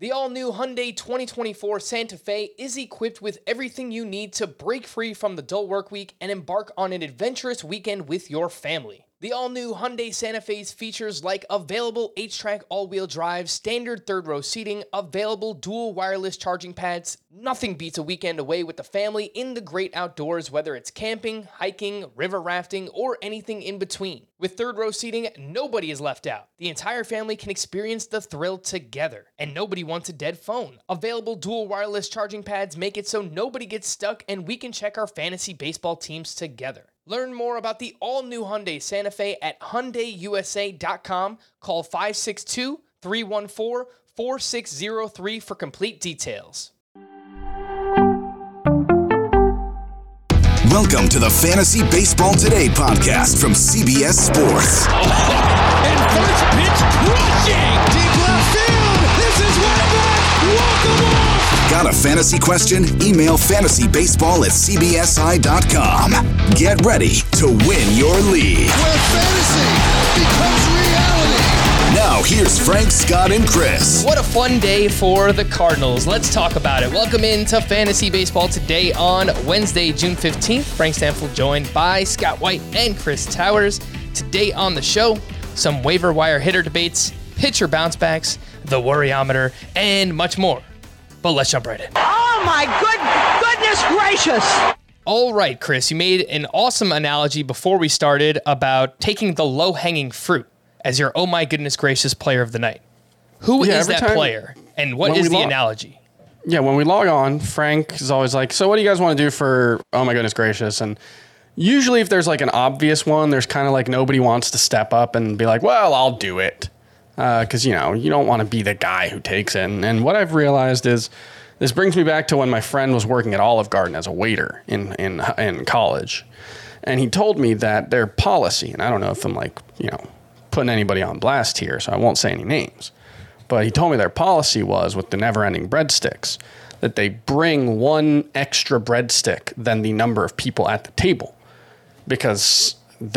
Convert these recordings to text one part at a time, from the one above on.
The all-new Hyundai 2024 Santa Fe is equipped with everything you need to break free from the dull work week and embark on an adventurous weekend with your family. The all-new Hyundai Santa Fe's features like available H-Track all-wheel drive, standard third-row seating, available dual wireless charging pads. Nothing beats a weekend away with the family in the great outdoors, whether it's camping, hiking, river rafting, or anything in between. With third-row seating, nobody is left out. The entire family can experience the thrill together, and nobody wants a dead phone. Available dual wireless charging pads make it so nobody gets stuck, and we can check our fantasy baseball teams together. Learn more about the all-new Hyundai Santa Fe at HyundaiUSA.com. Call 562-314-4603 for complete details. Welcome to the Fantasy Baseball Today podcast from CBS Sports. And first pitch crushing! Deep left field! This is way back! Walk 'em off! Got a fantasy question? Email fantasybaseball@cbsi.com. Get ready to win your league. Where fantasy becomes reality. Now here's Frank, Scott, and Chris. What a fun day for the Cardinals. Let's talk about it. Welcome into Fantasy Baseball Today on Wednesday, June 15th. Frank Stanfield joined by Scott White and Chris Towers. Today on the show, some waiver wire hitter debates, pitcher bounce backs, the worryometer, and much more. But let's jump right in. Oh my goodness gracious! All right, Chris, you made an awesome analogy before we started about taking the low-hanging fruit as your oh my goodness gracious player of the night. Who is that player, and what is the analogy? Yeah, when we log on, Frank is always like, so what do you guys want to do for oh my goodness gracious? And usually if there's like an obvious one, there's kind of like nobody wants to step up and be like, well, I'll do it. Because, you don't want to be the guy who takes it. And what I've realized is this brings me back to when my friend was working at Olive Garden as a waiter in college. And he told me that their policy, and I don't know if I'm like, putting anybody on blast here, so I won't say any names. But he told me their policy was with the never-ending breadsticks that they bring one extra breadstick than the number of people at the table. Because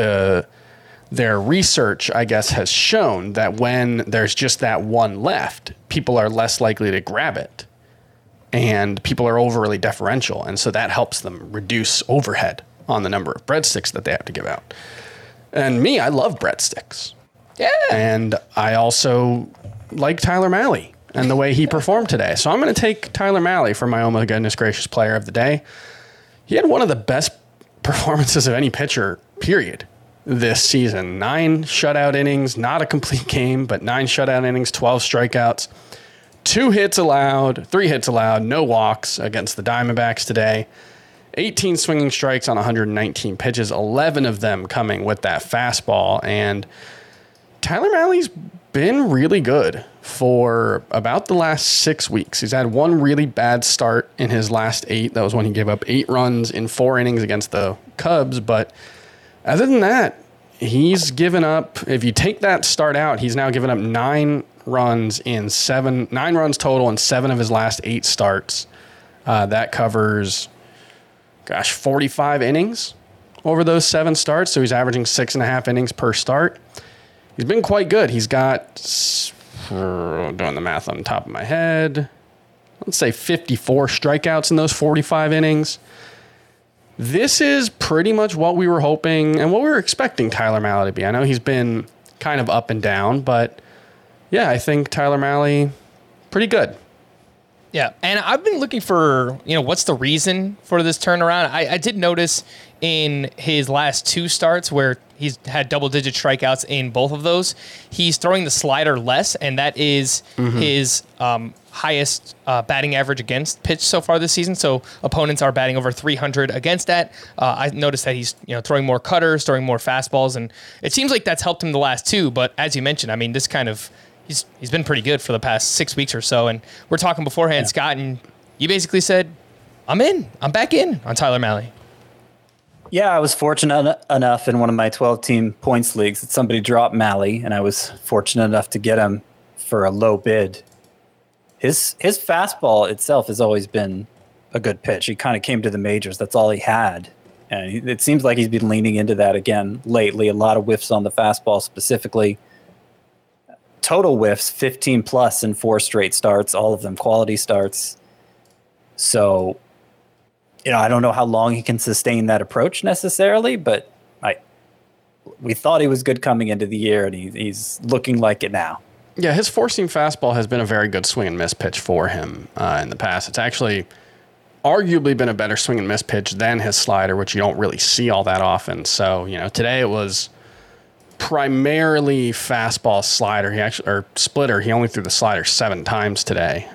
their research, I guess, has shown that when there's just that one left, people are less likely to grab it. And people are overly deferential. And so that helps them reduce overhead on the number of breadsticks that they have to give out. And me, I love breadsticks. Yeah. And I also like Tyler Mahle and the way he performed today. So I'm going to take Tyler Mahle for my oh my goodness gracious player of the day. He had one of the best performances of any pitcher, period, this season. 9 shutout innings, not a complete game, but 9 shutout innings, 12 strikeouts, 3 hits allowed, no walks against the Diamondbacks today. 18 swinging strikes on 119 pitches, 11 of them coming with that fastball. And Tyler Mahle's been really good for about the last 6 weeks. He's had one really bad start in his last 8. That was when he gave up 8 runs in 4 innings against the Cubs. But other than that, he's given up, if you take that start out, he's now given up 9 runs total in 7 of his last 8 starts. That covers, 45 innings over those 7 starts. So he's averaging 6.5 innings per start. He's been quite good. He's got, doing the math on the top of my head, let's say 54 strikeouts in those 45 innings. This is pretty much what we were hoping and what we were expecting Tyler Mahle to be. I know he's been kind of up and down, but yeah, I think Tyler Mahle, pretty good. Yeah, and I've been looking for, what's the reason for this turnaround? I did notice in his last 2 starts where he's had double-digit strikeouts in both of those, he's throwing the slider less, and that is his highest batting average against pitch so far this season. So opponents are batting over 300 against that. I noticed that he's throwing more cutters, throwing more fastballs, and it seems like that's helped him the last 2. But as you mentioned, I mean, this kind of he's been pretty good for the past 6 weeks or so. And we're talking beforehand, Scott, and you basically said, I'm back in on Tyler Mahle. Yeah, I was fortunate enough in one of my 12-team points leagues that somebody dropped Mahle, and I was fortunate enough to get him for a low bid. His fastball itself has always been a good pitch. He kind of came to the majors. That's all he had. And it seems like he's been leaning into that again lately. A lot of whiffs on the fastball specifically. total whiffs, 15 plus in 4 straight starts, all of them quality starts. So, I don't know how long he can sustain that approach necessarily, but we thought he was good coming into the year, and he's looking like it now. Yeah, his four-seam fastball has been a very good swing and miss pitch for him in the past. It's actually arguably been a better swing and miss pitch than his slider, which you don't really see all that often. So, today it was primarily fastball slider. Splitter. He only threw the slider 7 times today.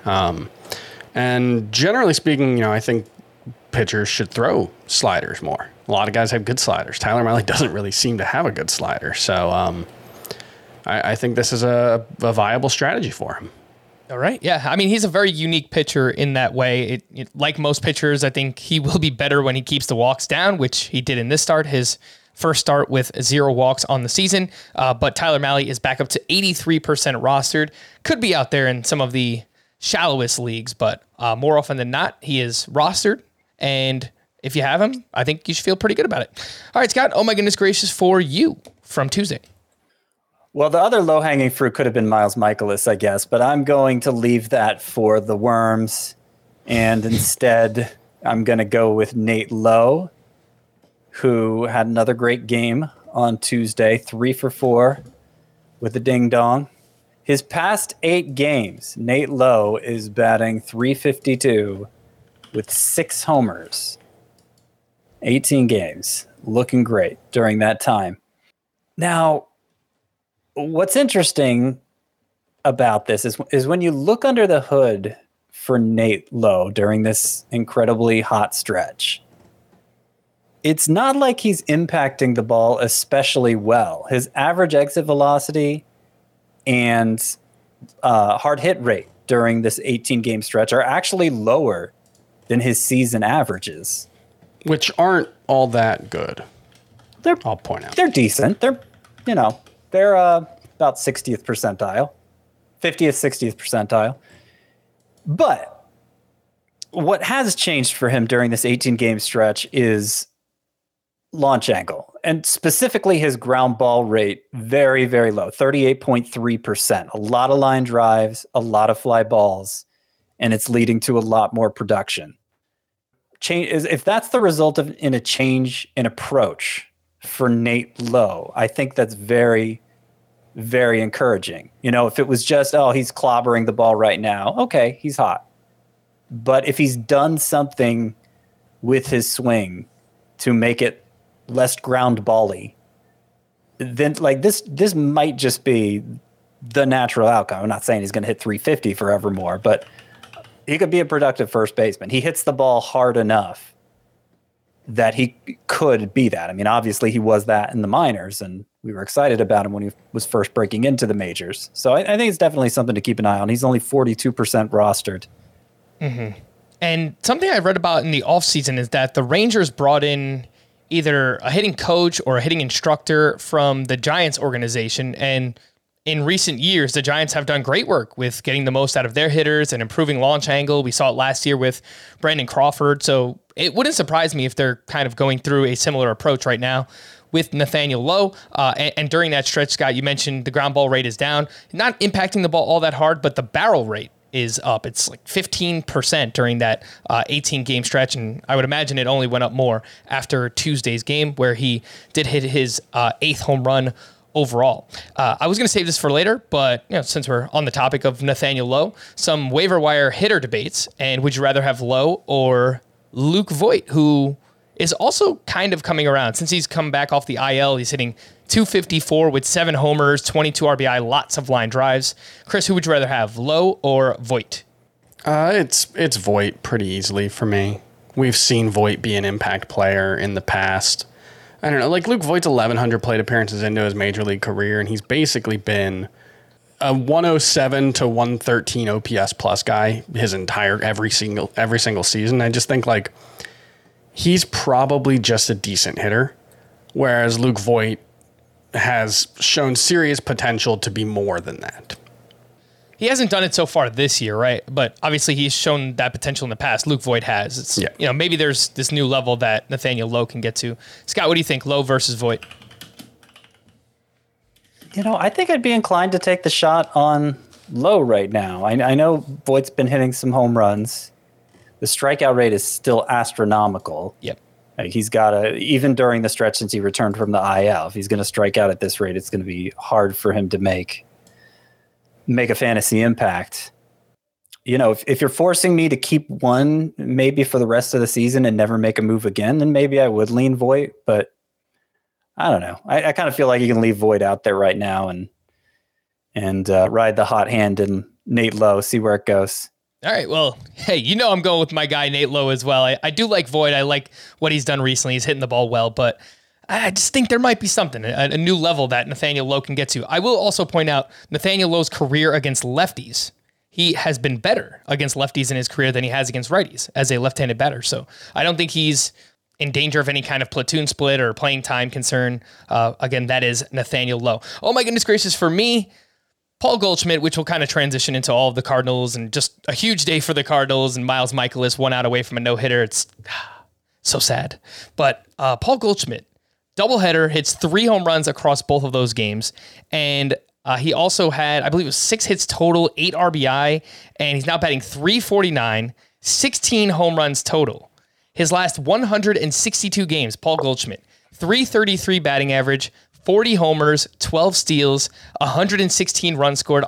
And generally speaking, I think pitchers should throw sliders more. A lot of guys have good sliders. Tyler Mahle doesn't really seem to have a good slider. So I think this is a viable strategy for him. All right. Yeah. I mean, he's a very unique pitcher in that way. Like most pitchers, I think he will be better when he keeps the walks down, which he did in this start, his first start with 0 walks on the season. But Tyler Mahle is back up to 83% rostered. Could be out there in some of the shallowest leagues, but more often than not, he is rostered. And if you have him, I think you should feel pretty good about it. All right, Scott, oh my goodness gracious for you from Tuesday. Well, the other low-hanging fruit could have been Miles Michaelis, I guess, but I'm going to leave that for the worms, and instead I'm going to go with Nate Lowe, who had another great game on Tuesday, 3 for 4 with a ding-dong. His past 8 games, Nate Lowe is batting .352 with 6 homers. 18 games, looking great during that time. Now, what's interesting about this is when you look under the hood for Nate Lowe during this incredibly hot stretch, it's not like he's impacting the ball especially well. His average exit velocity and hard hit rate during this 18-game stretch are actually lower than his season averages. Which aren't all that good. I'll point out. They're decent. They're about 60th percentile, 50th, 60th percentile. But what has changed for him during this 18-game stretch is launch angle, and specifically his ground ball rate, very, very low, 38.3%. A lot of line drives, a lot of fly balls, and it's leading to a lot more production. If that's the result of a change in approach for Nate Lowe, I think that's very, very encouraging. If it was just, he's clobbering the ball right now, okay, he's hot. But if he's done something with his swing to make it less ground ball-y, then this might just be the natural outcome. I'm not saying he's going to hit 350 forevermore, but he could be a productive first baseman. He hits the ball hard enough that he could be that. I mean, obviously he was that in the minors, and we were excited about him when he was first breaking into the majors. So I think it's definitely something to keep an eye on. He's only 42% rostered. Mm-hmm. And something I read about in the offseason is that the Rangers brought in either a hitting coach or a hitting instructor from the Giants organization, and in recent years, the Giants have done great work with getting the most out of their hitters and improving launch angle. We saw it last year with Brandon Crawford. So it wouldn't surprise me if they're kind of going through a similar approach right now with Nathaniel Lowe. And during that stretch, Scott, you mentioned the ground ball rate is down, not impacting the ball all that hard, but the barrel rate is up. It's like 15% during that 18-game stretch, and I would imagine it only went up more after Tuesday's game where he did hit his 8th home run overall. I was going to save this for later, but since we're on the topic of Nathaniel Lowe, some waiver wire hitter debates, and would you rather have Lowe or Luke Voit, who is also kind of coming around. Since he's come back off the IL, he's hitting .254 with 7 homers, 22 RBI, lots of line drives. Chris, who would you rather have, Lowe or Voit? It's Voit pretty easily for me. We've seen Voit be an impact player in the past. I don't know, like Luke Voigt's 1,100 plate appearances into his major league career, and he's basically been a 107 to 113 OPS plus guy his every single season. I just think he's probably just a decent hitter, whereas Luke Voit has shown serious potential to be more than that. He hasn't done it so far this year, right? But obviously he's shown that potential in the past. Luke Voit has. Maybe there's this new level that Nathaniel Lowe can get to. Scott, what do you think, Lowe versus Voit? I think I'd be inclined to take the shot on Lowe right now. I know Voigt's been hitting some home runs. The strikeout rate is still astronomical. Yep. He's got even during the stretch since he returned from the IL, if he's going to strike out at this rate, it's going to be hard for him to make a fantasy impact. If you're forcing me to keep one maybe for the rest of the season and never make a move again, then maybe I would lean Voigt, but I don't know. I kind of feel like you can leave Voigt out there right now and ride the hot hand and Nate Lowe, see where it goes. All right, well, hey, I'm going with my guy Nate Lowe as well. I do like Voigt. I like what he's done recently. He's hitting the ball well, but I just think there might be something, a new level that Nathaniel Lowe can get to. I will also point out Nathaniel Lowe's career against lefties. He has been better against lefties in his career than he has against righties as a left-handed batter. So I don't think he's in danger of any kind of platoon split or playing time concern. Again, that is Nathaniel Lowe. Oh my goodness gracious, for me, Paul Goldschmidt, which will kind of transition into all of the Cardinals, and just a huge day for the Cardinals, and Miles Michaelis 1 out away from a no-hitter. It's so sad. But Paul Goldschmidt, doubleheader, hits 3 home runs across both of those games, and he also had, I believe it was 6 hits total, 8 RBI, and he's now batting .349, 16 home runs total. His last 162 games, Paul Goldschmidt, .333 batting average, 40 homers, 12 steals, 116 runs scored,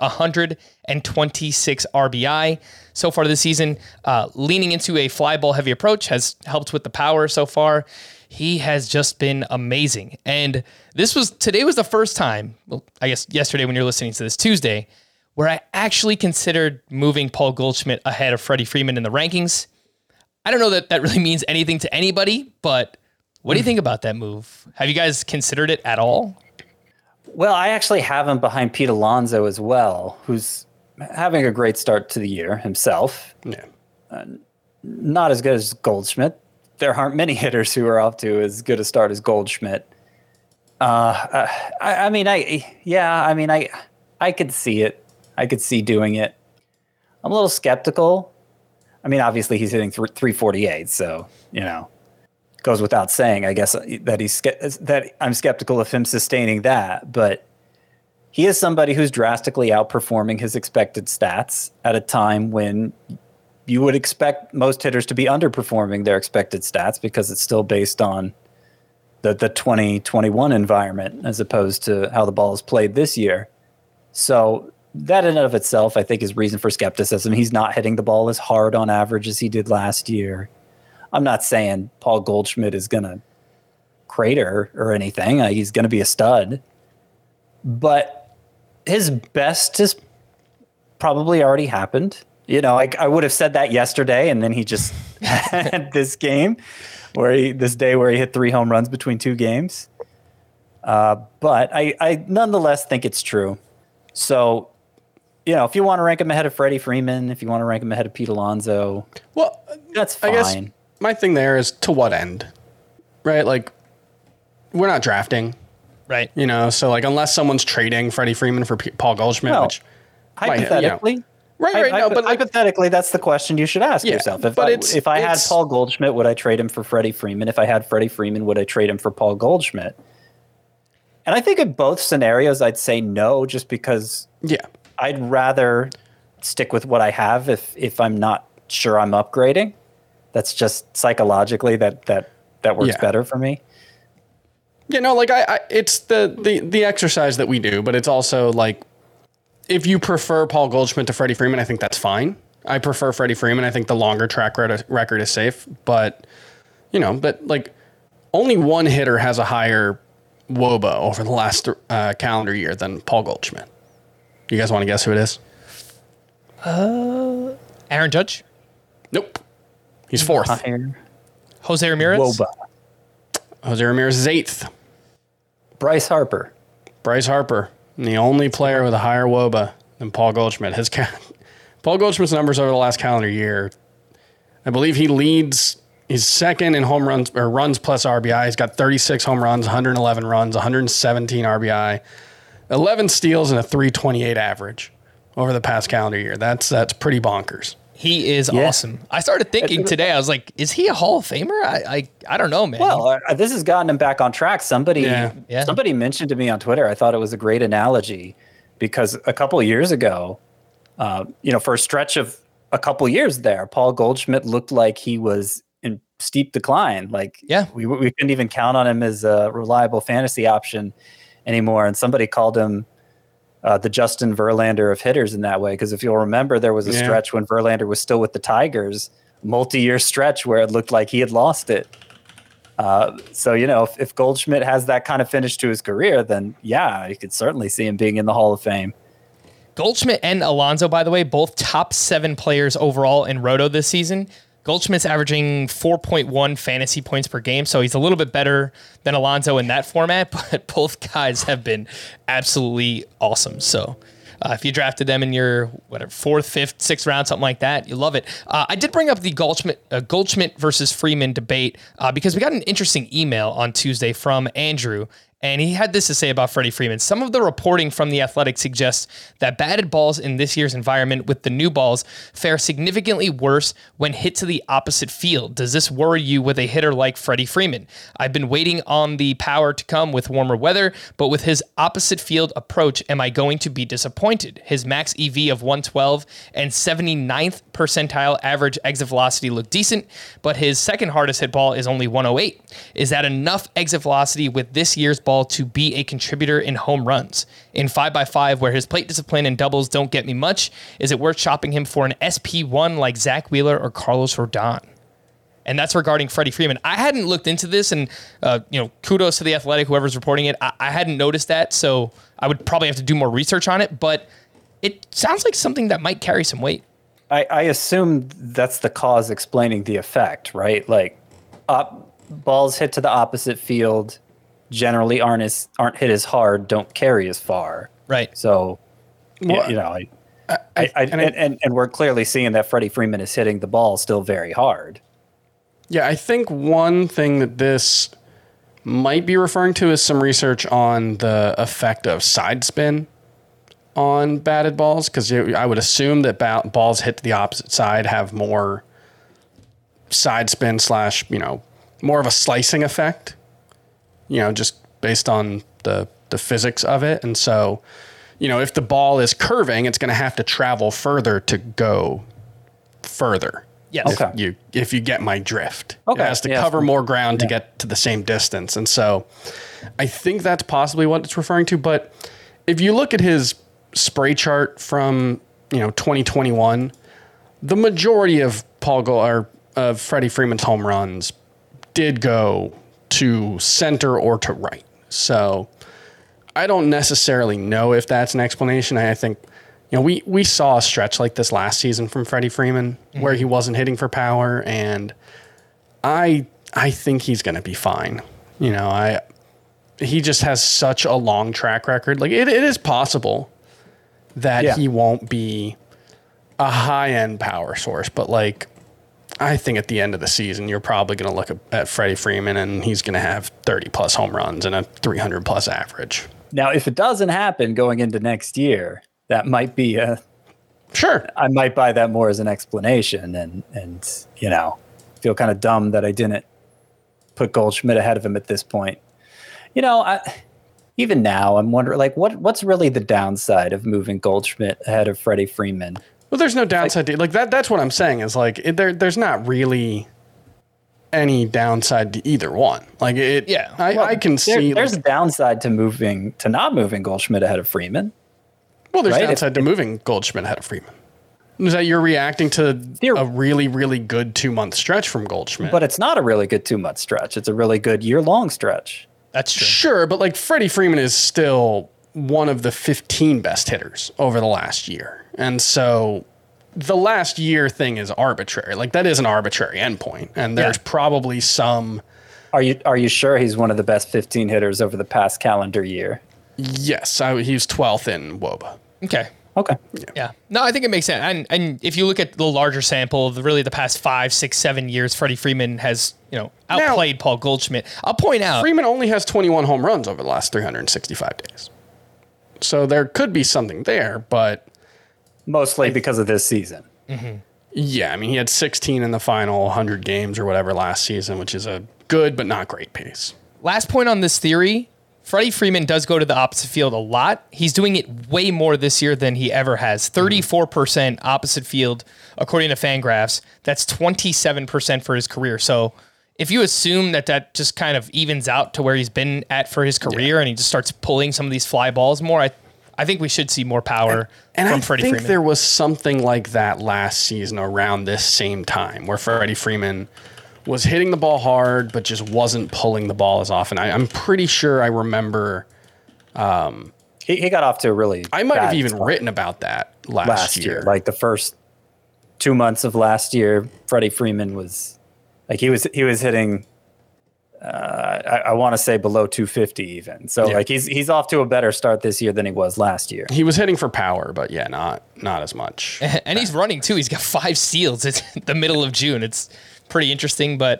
126 RBI. So far this season, leaning into a fly ball heavy approach has helped with the power so far. He has just been amazing. And today was the first time, well, I guess yesterday when you're listening to this, Tuesday, where I actually considered moving Paul Goldschmidt ahead of Freddie Freeman in the rankings. I don't know that that really means anything to anybody, but what do you think about that move? Have you guys considered it at all? Well, I actually have him behind Pete Alonso as well, who's having a great start to the year himself. Yeah. Not as good as Goldschmidt. There aren't many hitters who are off to as good a start as Goldschmidt. I could see it. I could see doing it. I'm a little skeptical. I mean, obviously he's hitting 348, so, goes without saying, I guess, that I'm skeptical of him sustaining that. But he is somebody who's drastically outperforming his expected stats at a time when you would expect most hitters to be underperforming their expected stats because it's still based on the 2021 environment as opposed to how the ball is played this year. So that in and of itself, I think, is reason for skepticism. He's not hitting the ball as hard on average as he did last year. I'm not saying Paul Goldschmidt is going to crater or anything. He's going to be a stud. But his best has probably already happened. I would have said that yesterday, and then he just had this day where he hit 3 home runs between 2 games. But I nonetheless think it's true. So, if you want to rank him ahead of Freddie Freeman, if you want to rank him ahead of Pete Alonso, well, that's fine. I guess my thing there is to what end, right? Like, we're not drafting, right? So like, unless someone's trading Freddie Freeman for Paul Goldschmidt, which hypothetically, right. No, but hypothetically, that's the question you should ask yourself. If I had Paul Goldschmidt, would I trade him for Freddie Freeman? If I had Freddie Freeman, would I trade him for Paul Goldschmidt? And I think in both scenarios, I'd say no, just because I'd rather stick with what I have if I'm not sure I'm upgrading. That's just psychologically that works better for me. It's the exercise that we do, but it's also like, if you prefer Paul Goldschmidt to Freddie Freeman, I think that's fine. I prefer Freddie Freeman. I think the longer track record is safe, but only one hitter has a higher WOBA over the last calendar year than Paul Goldschmidt. You guys want to guess who it is? Aaron Judge? Nope. He's 4th. Jose Ramirez? WOBA. Jose Ramirez is 8th. Bryce Harper. The only player with a higher WOBA than Paul Goldschmidt. Paul Goldschmidt's numbers over the last calendar year, I believe he leads. He's second in home runs or runs plus RBI. He's got 36 home runs, 111 runs, 117 RBI, 11 steals, and a .328 average over the past calendar year. That's pretty bonkers. He is awesome. I started thinking today, I was like, is he a Hall of Famer? I don't know, man. Well, this has gotten him back on track. Somebody mentioned to me on Twitter, I thought it was a great analogy because a couple of years ago, for a stretch of a couple of years there, Paul Goldschmidt looked like he was in steep decline. We couldn't even count on him as a reliable fantasy option anymore. And somebody called him the Justin Verlander of hitters in that way. Because if you'll remember, there was a stretch when Verlander was still with the Tigers, multi-year stretch where it looked like he had lost it. If Goldschmidt has that kind of finish to his career, then you could certainly see him being in the Hall of Fame. Goldschmidt and Alonso, by the way, both top 7 players overall in Roto this season. Goldschmidt's averaging 4.1 fantasy points per game, so he's a little bit better than Alonso in that format, but both guys have been absolutely awesome. So if you drafted them in your 4th, 5th, 6th round, something like that, you love it. I did bring up the Goldschmidt versus Freeman debate because we got an interesting email on Tuesday from Andrew, and he had this to say about Freddie Freeman. Some of the reporting from The Athletic suggests that batted balls in this year's environment with the new balls fare significantly worse when hit to the opposite field. Does this worry you with a hitter like Freddie Freeman? I've been waiting on the power to come with warmer weather, but with his opposite field approach, am I going to be disappointed? His max EV of 112 and 79th percentile average exit velocity look decent, but his second hardest hit ball is only 108. Is that enough exit velocity with this year's ball to be a contributor in home runs? In 5x5, where his plate discipline and doubles don't get me much, is it worth shopping him for an SP1 like Zach Wheeler or Carlos Rodon? And that's regarding Freddie Freeman. I hadn't looked into this, and kudos to The Athletic, whoever's reporting it. I hadn't noticed that, so I would probably have to do more research on it, but it sounds like something that might carry some weight. I assume that's the cause explaining the effect, right? Like balls hit to the opposite field generally aren't hit as hard, don't carry as far. Right. So, and we're clearly seeing that Freddie Freeman is hitting the ball still very hard. Yeah, I think one thing that this might be referring to is some research on the effect of side spin on batted balls, because I would assume that balls hit to the opposite side have more side spin / more of a slicing effect, just based on the physics of it. And so, if the ball is curving, it's going to have to travel further to go further. Yes. Okay. If you get my drift. Okay. It has to cover more ground to get to the same distance. And so I think that's possibly what it's referring to. But if you look at his spray chart from 2021, the majority of of Freddie Freeman's home runs did go to center or to right. So I don't necessarily know if that's an explanation. I think we saw a stretch like this last season from Freddie Freeman where he wasn't hitting for power, and I think he's going to be fine. He just has such a long track record. Like it is possible that he won't be a high-end power source, but I think at the end of the season, you're probably going to look at Freddie Freeman and he's going to have 30-plus home runs and a 300-plus average. Now, if it doesn't happen going into next year, that might be sure. I might buy that more as an explanation and feel kind of dumb that I didn't put Goldschmidt ahead of him at this point. Even now, I'm wondering, what's really the downside of moving Goldschmidt ahead of Freddie Freeman? Well, there's no downside to that. That's what I'm saying is there's not really any downside to either one. I can see there's a downside to not moving Goldschmidt ahead of Freeman. Well, there's downside to moving Goldschmidt ahead of Freeman. Is that you're reacting to a really, really good 2-month stretch from Goldschmidt? But it's not a really good 2-month stretch. It's a really good year-long stretch. That's true. Sure, but Freddie Freeman is still one of the 15 best hitters over the last year. And so the last year thing is arbitrary. That is an arbitrary endpoint. And there's probably some... Are you sure he's one of the best 15 hitters over the past calendar year? Yes, he's 12th in WOBA. Okay. Yeah. No, I think it makes sense. And if you look at the larger sample of really the past 5, 6, 7 years, Freddie Freeman has, outplayed Paul Goldschmidt. I'll point out Freeman only has 21 home runs over the last 365 days. So there could be something there, but mostly because of this season. Mm-hmm. Yeah, I mean, he had 16 in the final 100 games or whatever last season, which is a good but not great pace. Last point on this theory, Freddie Freeman does go to the opposite field a lot. He's doing it way more this year than he ever has. 34% opposite field, according to Fangraphs. That's 27% for his career. So if you assume that just kind of evens out to where he's been at for his career and he just starts pulling some of these fly balls more, I think we should see more power from Freddie Freeman. I think there was something like that last season around this same time where Freddie Freeman was hitting the ball hard, but just wasn't pulling the ball as often. I'm pretty sure I remember. He got off to a really. I might have even written about that last year. Like the first 2 months of last year, Freddie Freeman was like he was hitting. I want to say below 250 even. So like he's off to a better start this year than he was last year. He was hitting for power, but yeah, not as much. And he's running too. He's got 5 steals. It's the middle of June. It's pretty interesting, but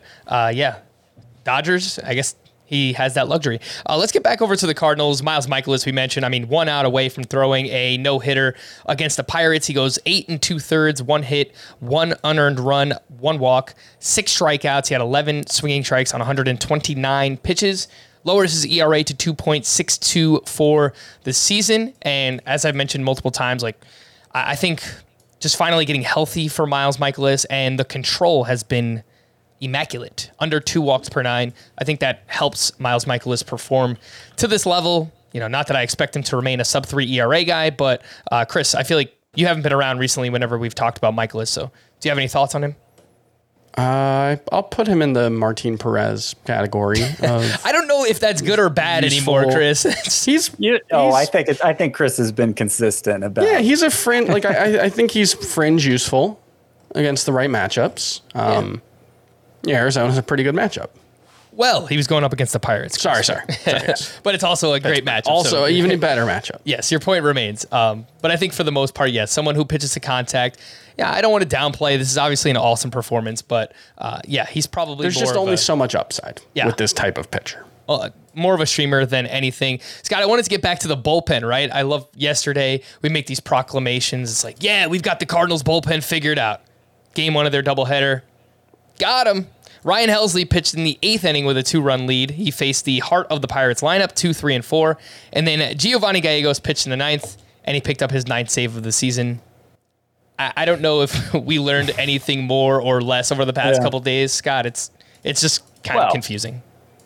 Dodgers, I guess he has that luxury. Let's get back over to the Cardinals. Miles Mikolas, we mentioned, 1 out away from throwing a no-hitter against the Pirates. He goes 8 2/3, 1 hit, 1 unearned run, 1 walk, 6 strikeouts. He had 11 swinging strikes on 129 pitches. Lowers his ERA to 2.62 for the season. And as I've mentioned multiple times, I think just finally getting healthy for Miles Mikolas, and the control has been immaculate, under 2 walks per 9. I think that helps Miles Mikolas perform to this level. Not that I expect him to remain a sub-3 ERA guy, but Chris, I feel like you haven't been around recently whenever we've talked about Mikolas, so do you have any thoughts on him? I'll put him in the Martin Perez category. I don't know if that's good or bad anymore, Chris. I think Chris has been consistent about. Yeah, he's a fringe. I think he's fringe useful against the right matchups. Arizona's a pretty good matchup. Well, he was going up against the Pirates. Sorry. Yes. But it's also a great matchup. Also, even a better matchup. Yes, your point remains. But I think for the most part, yes, someone who pitches to contact. Yeah, I don't want to downplay. This is obviously an awesome performance, but he's probably There's just only so much upside with this type of pitcher. More of a streamer than anything. Scott, I wanted to get back to the bullpen, right? I love yesterday we make these proclamations. It's like, yeah, we've got the Cardinals bullpen figured out. Game 1 of their doubleheader. Got him. Ryan Helsley pitched in the 8th inning with a 2-run lead. He faced the heart of the Pirates lineup, 2, 3, and 4. And then Giovanni Gallegos pitched in the 9th, and he picked up his 9th save of the season. I don't know if we learned anything more or less over the past couple days, Scott. It's just kind of confusing.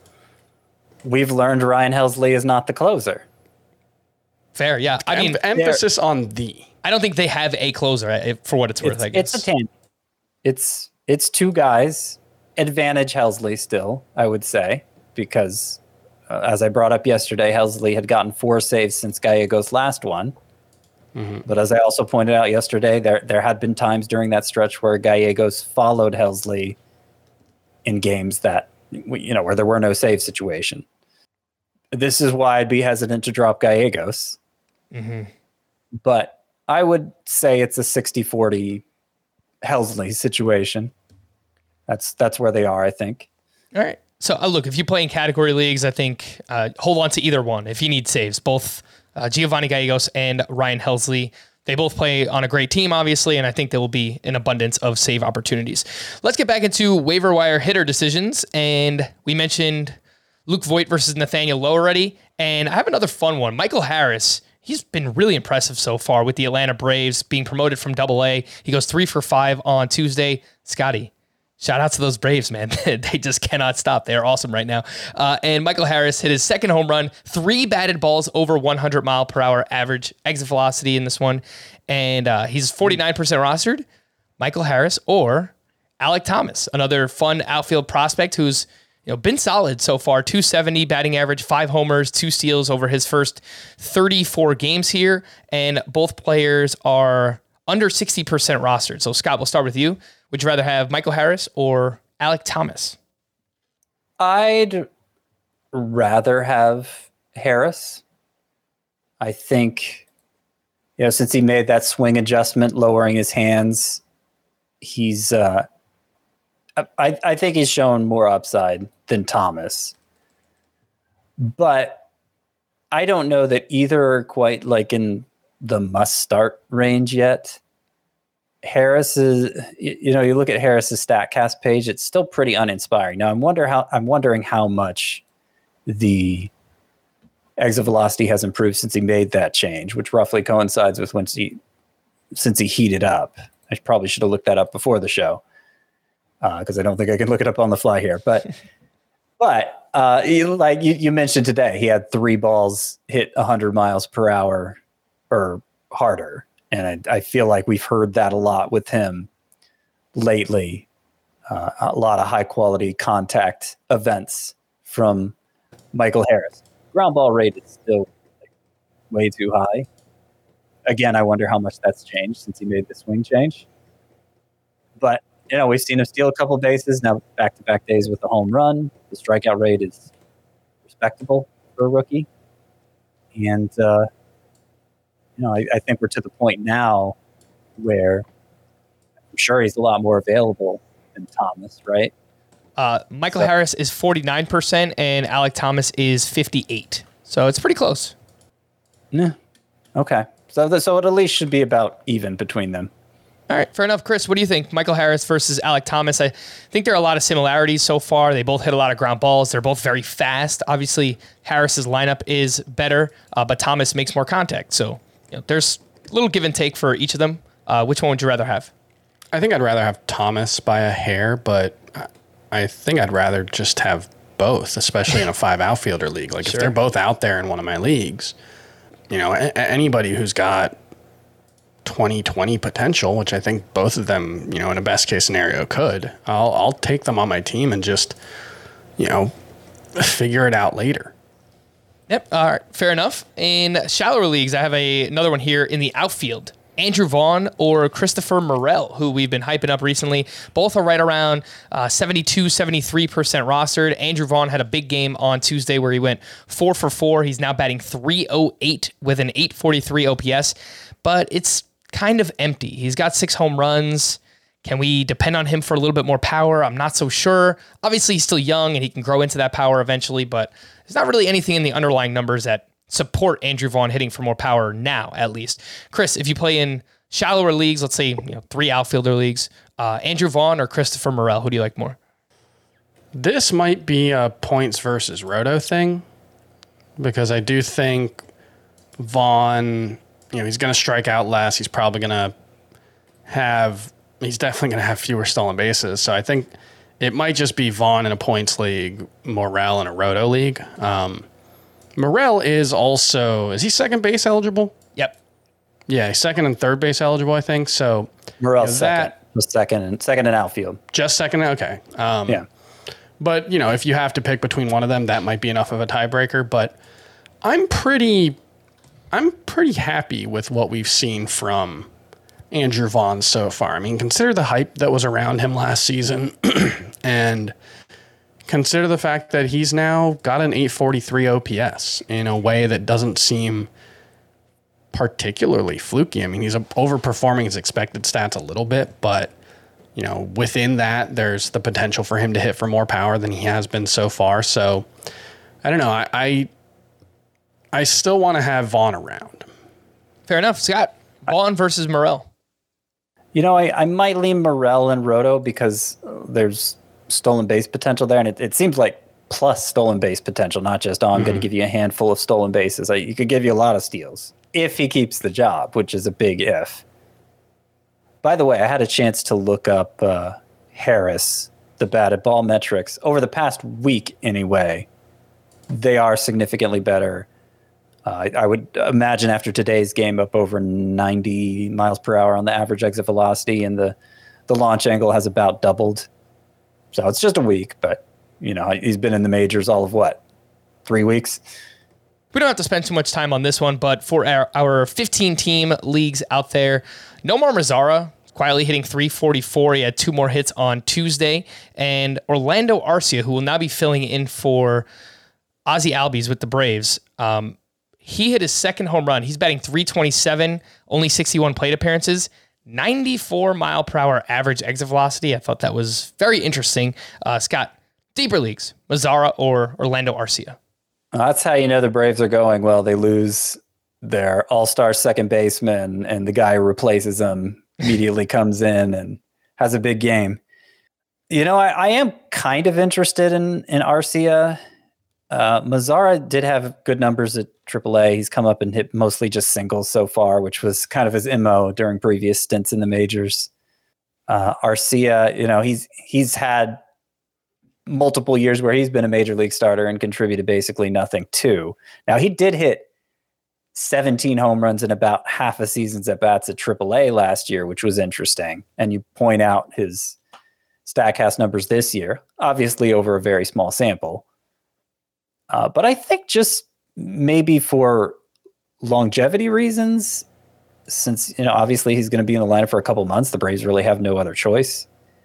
We've learned Ryan Helsley is not the closer. Fair, yeah. I mean, emphasis on the. I don't think they have a closer for what it's worth, I guess. It's a tandem. It's 2 guys. Advantage Helsley still, I would say, because as I brought up yesterday, Helsley had gotten 4 saves since Gallegos' last one. Mm-hmm. But as I also pointed out yesterday, there had been times during that stretch where Gallegos followed Helsley in games that, where there were no save situation. This is why I'd be hesitant to drop Gallegos. Mm-hmm. But I would say it's a 60-40 Helsley situation. That's where they are, I think. All right. So, look, if you play in category leagues, I think hold on to either one if you need saves. Both Giovanni Gallegos and Ryan Helsley, they both play on a great team, obviously, and I think there will be an abundance of save opportunities. Let's get back into waiver wire hitter decisions, and we mentioned Luke Voit versus Nathaniel Lowe already, and I have another fun one. Michael Harris, he's been really impressive so far with the Atlanta Braves being promoted from AA. He goes 3 for 5 on Tuesday. Scotty, shout out to those Braves, man. They just cannot stop. They are awesome right now. And Michael Harris hit his 2nd home run, 3 batted balls over 100 mile per hour average exit velocity in this one. And he's 49% rostered. Michael Harris or Alek Thomas, another fun outfield prospect who's been solid so far. 270 batting average, 5 homers, 2 steals over his first 34 games here. And both players are under 60% rostered. So Scott, we'll start with you. Would you rather have Michael Harris or Alek Thomas? I'd rather have Harris. I think, since he made that swing adjustment, lowering his hands, he's, I think he's shown more upside than Thomas. But I don't know that either are quite like in the must-start range yet. Harris is, you look at Harris's StatCast page, it's still pretty uninspiring. Now I'm wondering how much the exit velocity has improved since he made that change, which roughly coincides with since he heated up. I probably should have looked that up before the show because I don't think I can look it up on the fly here. But you mentioned today, he had 3 balls hit 100 miles per hour or harder. And I feel like we've heard that a lot with him lately. A lot of high quality contact events from Michael Harris. Ground ball rate is still way too high. Again, I wonder how much that's changed since he made the swing change. But, we've seen him steal a couple of bases, now back-to-back days with the home run. The strikeout rate is respectable for a rookie. And, I think we're to the point now where I'm sure he's a lot more available than Thomas, right? Michael Harris is 49% and Alek Thomas is 58%. So it's pretty close. Yeah. Okay. So it at least should be about even between them. All right, fair enough. Chris, what do you think? Michael Harris versus Alek Thomas. I think there are a lot of similarities so far. They both hit a lot of ground balls. They're both very fast. Obviously, Harris's lineup is better, but Thomas makes more contact. So there's a little give and take for each of them. Which one would you rather have? I think I'd rather have Thomas by a hair, but I think I'd rather just have both, especially in a 5 outfielder league. Like, Sure. If they're both out there in one of my leagues, anybody who's got 20/20 potential, which I think both of them, in a best case scenario could, I'll take them on my team and just, figure it out later. Yep. All right. Fair enough. In shallower leagues, I have another one here in the outfield. Andrew Vaughn or Christopher Morel, who we've been hyping up recently. Both are right around 72-73% rostered. Andrew Vaughn had a big game on Tuesday where he went 4 for 4. He's now batting .308 with an .843 OPS, but it's kind of empty. He's got 6 home runs. Can we depend on him for a little bit more power? I'm not so sure. Obviously, he's still young and he can grow into that power eventually, but there's not really anything in the underlying numbers that support Andrew Vaughn hitting for more power now, at least. Chris, if you play in shallower leagues, let's say 3 outfielder leagues, Andrew Vaughn or Christopher Morel, who do you like more? This might be a points versus roto thing because I do think Vaughn, he's going to strike out less. He's probably going to he's definitely going to have fewer stolen bases. So I think it might just be Vaughn in a points league, Morel in a roto league. Morel is he second base eligible? Yep. Yeah, second and third base eligible, I think. So Morel's second in outfield. Just second? Okay. Yeah. But, if you have to pick between one of them, that might be enough of a tiebreaker. But I'm pretty happy with what we've seen from Andrew Vaughn so far. I mean, consider the hype that was around him last season and consider the fact that he's now got an .843 OPS in a way that doesn't seem particularly fluky. I mean, he's overperforming his expected stats a little bit, but within that, there's the potential for him to hit for more power than he has been so far. So I don't know. I still want to have Vaughn around. Fair enough. Scott, Vaughn versus Morel. I might lean Morel and Roto because there's stolen base potential there, and it seems like plus stolen base potential, not just, I'm going to give you a handful of stolen bases. He could give you a lot of steals if he keeps the job, which is a big if. By the way, I had a chance to look up Harris, the batted ball metrics. Over the past week, anyway, they are significantly better. I would imagine after today's game, up over 90 miles per hour on the average exit velocity, and the launch angle has about doubled. So it's just a week, but he's been in the majors all of 3 weeks? We don't have to spend too much time on this one, but for our 15-team leagues out there, Nomar Mazara quietly hitting .344. He had 2 more hits on Tuesday. And Orlando Arcia, who will now be filling in for Ozzie Albies with the Braves, he hit his second home run. He's batting .327, only 61 plate appearances, 94 mile per hour average exit velocity. I thought that was very interesting. Scott, deeper leagues, Mazara or Orlando Arcia? That's how the Braves are going well. They lose their all-star second baseman, and the guy who replaces him immediately comes in and has a big game. You know, I am kind of interested in Arcia. Mazara did have good numbers at AAA. He's come up and hit mostly just singles so far, which was kind of his MO during previous stints in the majors. Arcia, you know, he's had multiple years where he's been a major league starter and contributed basically nothing too. Now, he did hit 17 home runs in about half a season's at bats at AAA last year, which was interesting. And you point out his StatCast numbers this year, obviously over a very small sample. But I think just maybe for longevity reasons, since, you know, obviously he's going to be in the lineup for a couple months, the Braves really have no other choice.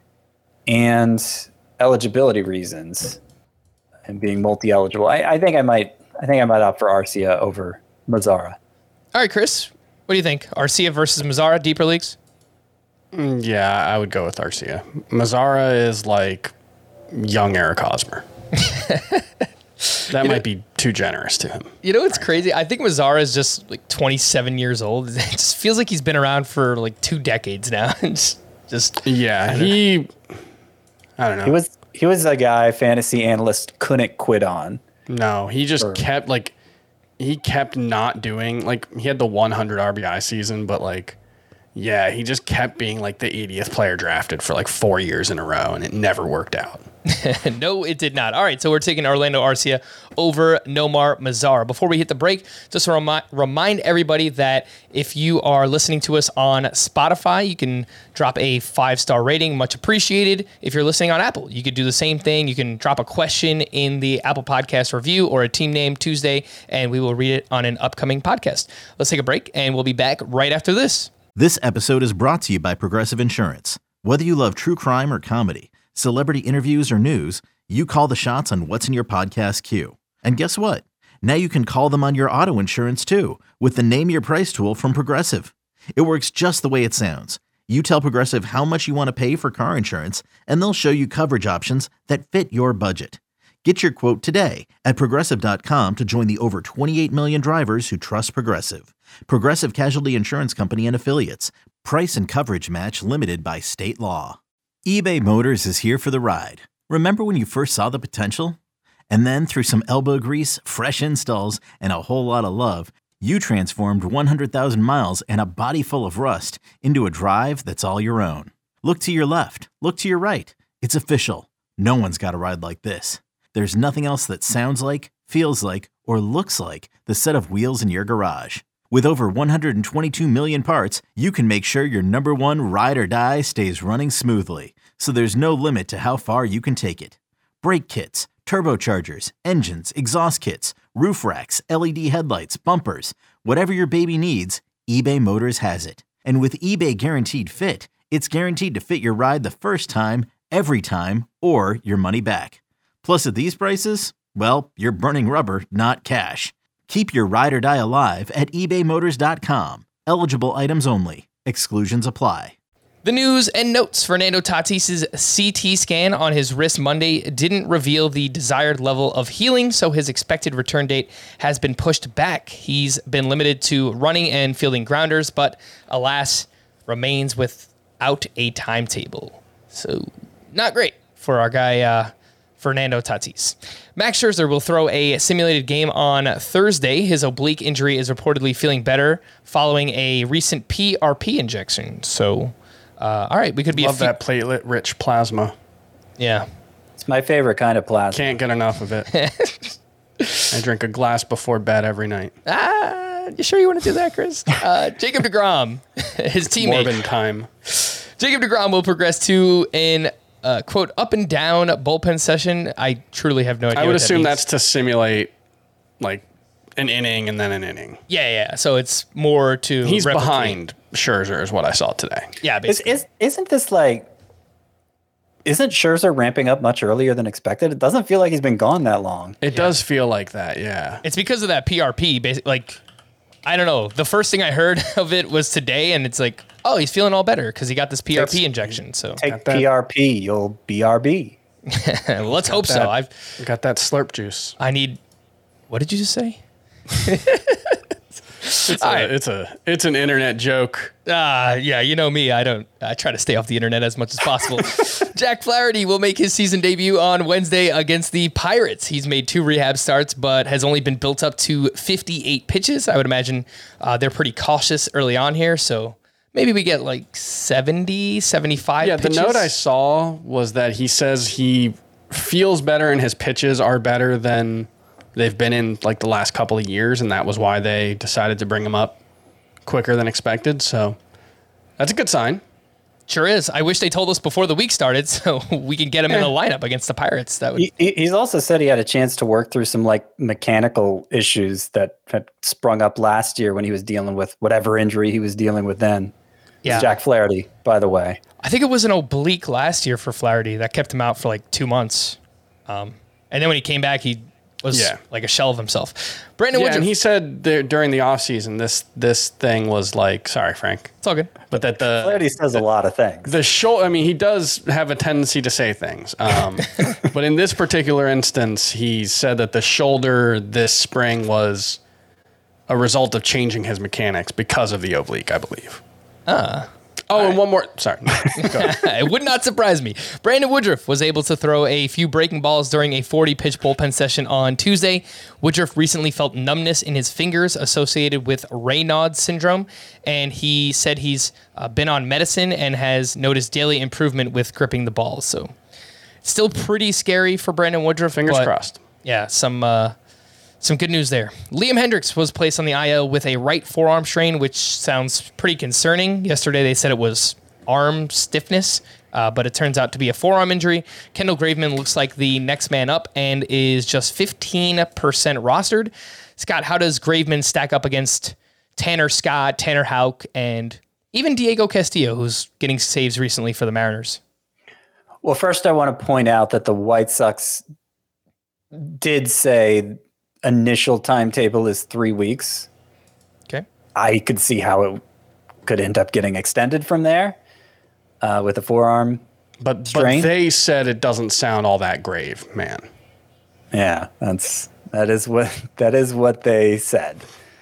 And eligibility reasons and being multi-eligible, I think I might opt for Arcia over Mazara. All right, Chris, what do you think? Arcia versus Mazara, deeper leagues? Yeah, I would go with Arcia. Mazara is like young Eric Hosmer. That might be too generous to him. You know what's crazy? I think Mazara is just like 27 years old. It just feels like he's been around for like 2 decades now. Yeah, I don't know. He was a guy fantasy analyst couldn't quit on. No, he just kept not doing, like, he had the 100 RBI season, but like, yeah, he just kept being like the 80th player drafted for like 4 years in a row, and it never worked out. No, it did not. All right, so we're taking Orlando Arcia over Nomar Mazara. Before we hit the break, just to remind everybody that if you are listening to us on Spotify, you can drop a 5-star rating, much appreciated. If you're listening on Apple, you could do the same thing. You can drop a question in the Apple Podcast review or a team name Tuesday, and we will read it on an upcoming podcast. Let's take a break, and we'll be back right after this. This episode is brought to you by Progressive Insurance. Whether you love true crime or comedy, celebrity interviews or news, you call the shots on what's in your podcast queue. And guess what? Now you can call them on your auto insurance too with the Name Your Price tool from Progressive. It works just the way it sounds. You tell Progressive how much you want to pay for car insurance, and they'll show you coverage options that fit your budget. Get your quote today at Progressive.com to join the over 28 million drivers who trust Progressive. Progressive Casualty Insurance Company and Affiliates. Price and coverage match limited by state law. eBay Motors is here for the ride. Remember when you first saw the potential? And then through some elbow grease, fresh installs, and a whole lot of love, you transformed 100,000 miles and a body full of rust into a drive that's all your own. Look to your left. Look to your right. It's official. No one's got a ride like this. There's nothing else that sounds like, feels like, or looks like the set of wheels in your garage. With over 122 million parts, you can make sure your number one ride or die stays running smoothly. So there's no limit to how far you can take it. Brake kits, turbochargers, engines, exhaust kits, roof racks, LED headlights, bumpers, whatever your baby needs, eBay Motors has it. And with eBay Guaranteed Fit, it's guaranteed to fit your ride the first time, every time, or your money back. Plus at these prices, well, you're burning rubber, not cash. Keep your ride or die alive at ebaymotors.com. Eligible items only. Exclusions apply. The news and notes: Fernando Tatis' CT scan on his wrist Monday didn't reveal the desired level of healing, so his expected return date has been pushed back. He's been limited to running and fielding grounders, but alas, remains without a timetable. So not great for our guy, Fernando Tatis. Max Scherzer will throw a simulated game on Thursday. His oblique injury is reportedly feeling better following a recent PRP injection. So, all right, we could be love that platelet-rich plasma. Yeah, it's my favorite kind of plasma. Can't get enough of it. I drink a glass before bed every night. You sure you want to do that, Chris? Jacob deGrom, his teammate. Morbin time. Jacob deGrom will progress to an quote, up and down bullpen session. I truly have no idea. I would what assume that means. that's to simulate like an inning and then an inning. Yeah. So it's more to He's replicate. behind Scherzer is what I saw today. Yeah, basically. Isn't this like... Isn't Scherzer ramping up much earlier than expected? It doesn't feel like he's been gone that long. It does feel like that, yeah. It's because of that PRP. Basically, like, I don't know. The first thing I heard of it was today, and it's like, oh, he's feeling all better because he got this PRP injection. So take PRP, you'll BRB. Well, let's hope so. I got that slurp juice. I need. What did you just say? It's an internet joke. Yeah, you know me. I try to stay off the internet as much as possible. Jack Flaherty will make his season debut on Wednesday against the Pirates. He's made 2 rehab starts, but has only been built up to 58 pitches. I would imagine they're pretty cautious early on here, so maybe we get like 70, 75 pitches. The note I saw was that he says he feels better and his pitches are better than they've been in like the last couple of years, and that was why they decided to bring him up quicker than expected. So that's a good sign. Sure is. I wish they told us before the week started so we can get him in the lineup against the Pirates. That would. He's also said he had a chance to work through some like mechanical issues that had sprung up last year when he was dealing with whatever injury he was dealing with then. Yeah. It's Jack Flaherty, by the way. I think it was an oblique last year for Flaherty that kept him out for like 2 months. And then when he came back, he was like a shell of himself. Brandon Woodruff. And he said during the offseason, this thing was like, sorry, Frank. It's all good. But that Flaherty says a lot of things. He does have a tendency to say things. But in this particular instance, he said that the shoulder this spring was a result of changing his mechanics because of the oblique, I believe. And one more. Sorry. It would not surprise me. Brandon Woodruff was able to throw a few breaking balls during a 40-pitch bullpen session on Tuesday. Woodruff recently felt numbness in his fingers associated with Raynaud's syndrome, and he said he's been on medicine and has noticed daily improvement with gripping the balls. So it's still pretty scary for Brandon Woodruff. Fingers crossed. Yeah, some good news there. Liam Hendriks was placed on the IL with a right forearm strain, which sounds pretty concerning. Yesterday they said it was arm stiffness, but it turns out to be a forearm injury. Kendall Graveman looks like the next man up and is just 15% rostered. Scott, how does Graveman stack up against Tanner Scott, Tanner Houck, and even Diego Castillo, who's getting saves recently for the Mariners? Well, first I want to point out that the White Sox did say initial timetable is 3 weeks. Okay. I could see how it could end up getting extended from there with a forearm strain. But they said it doesn't sound all that grave, man. Yeah, that is what they said.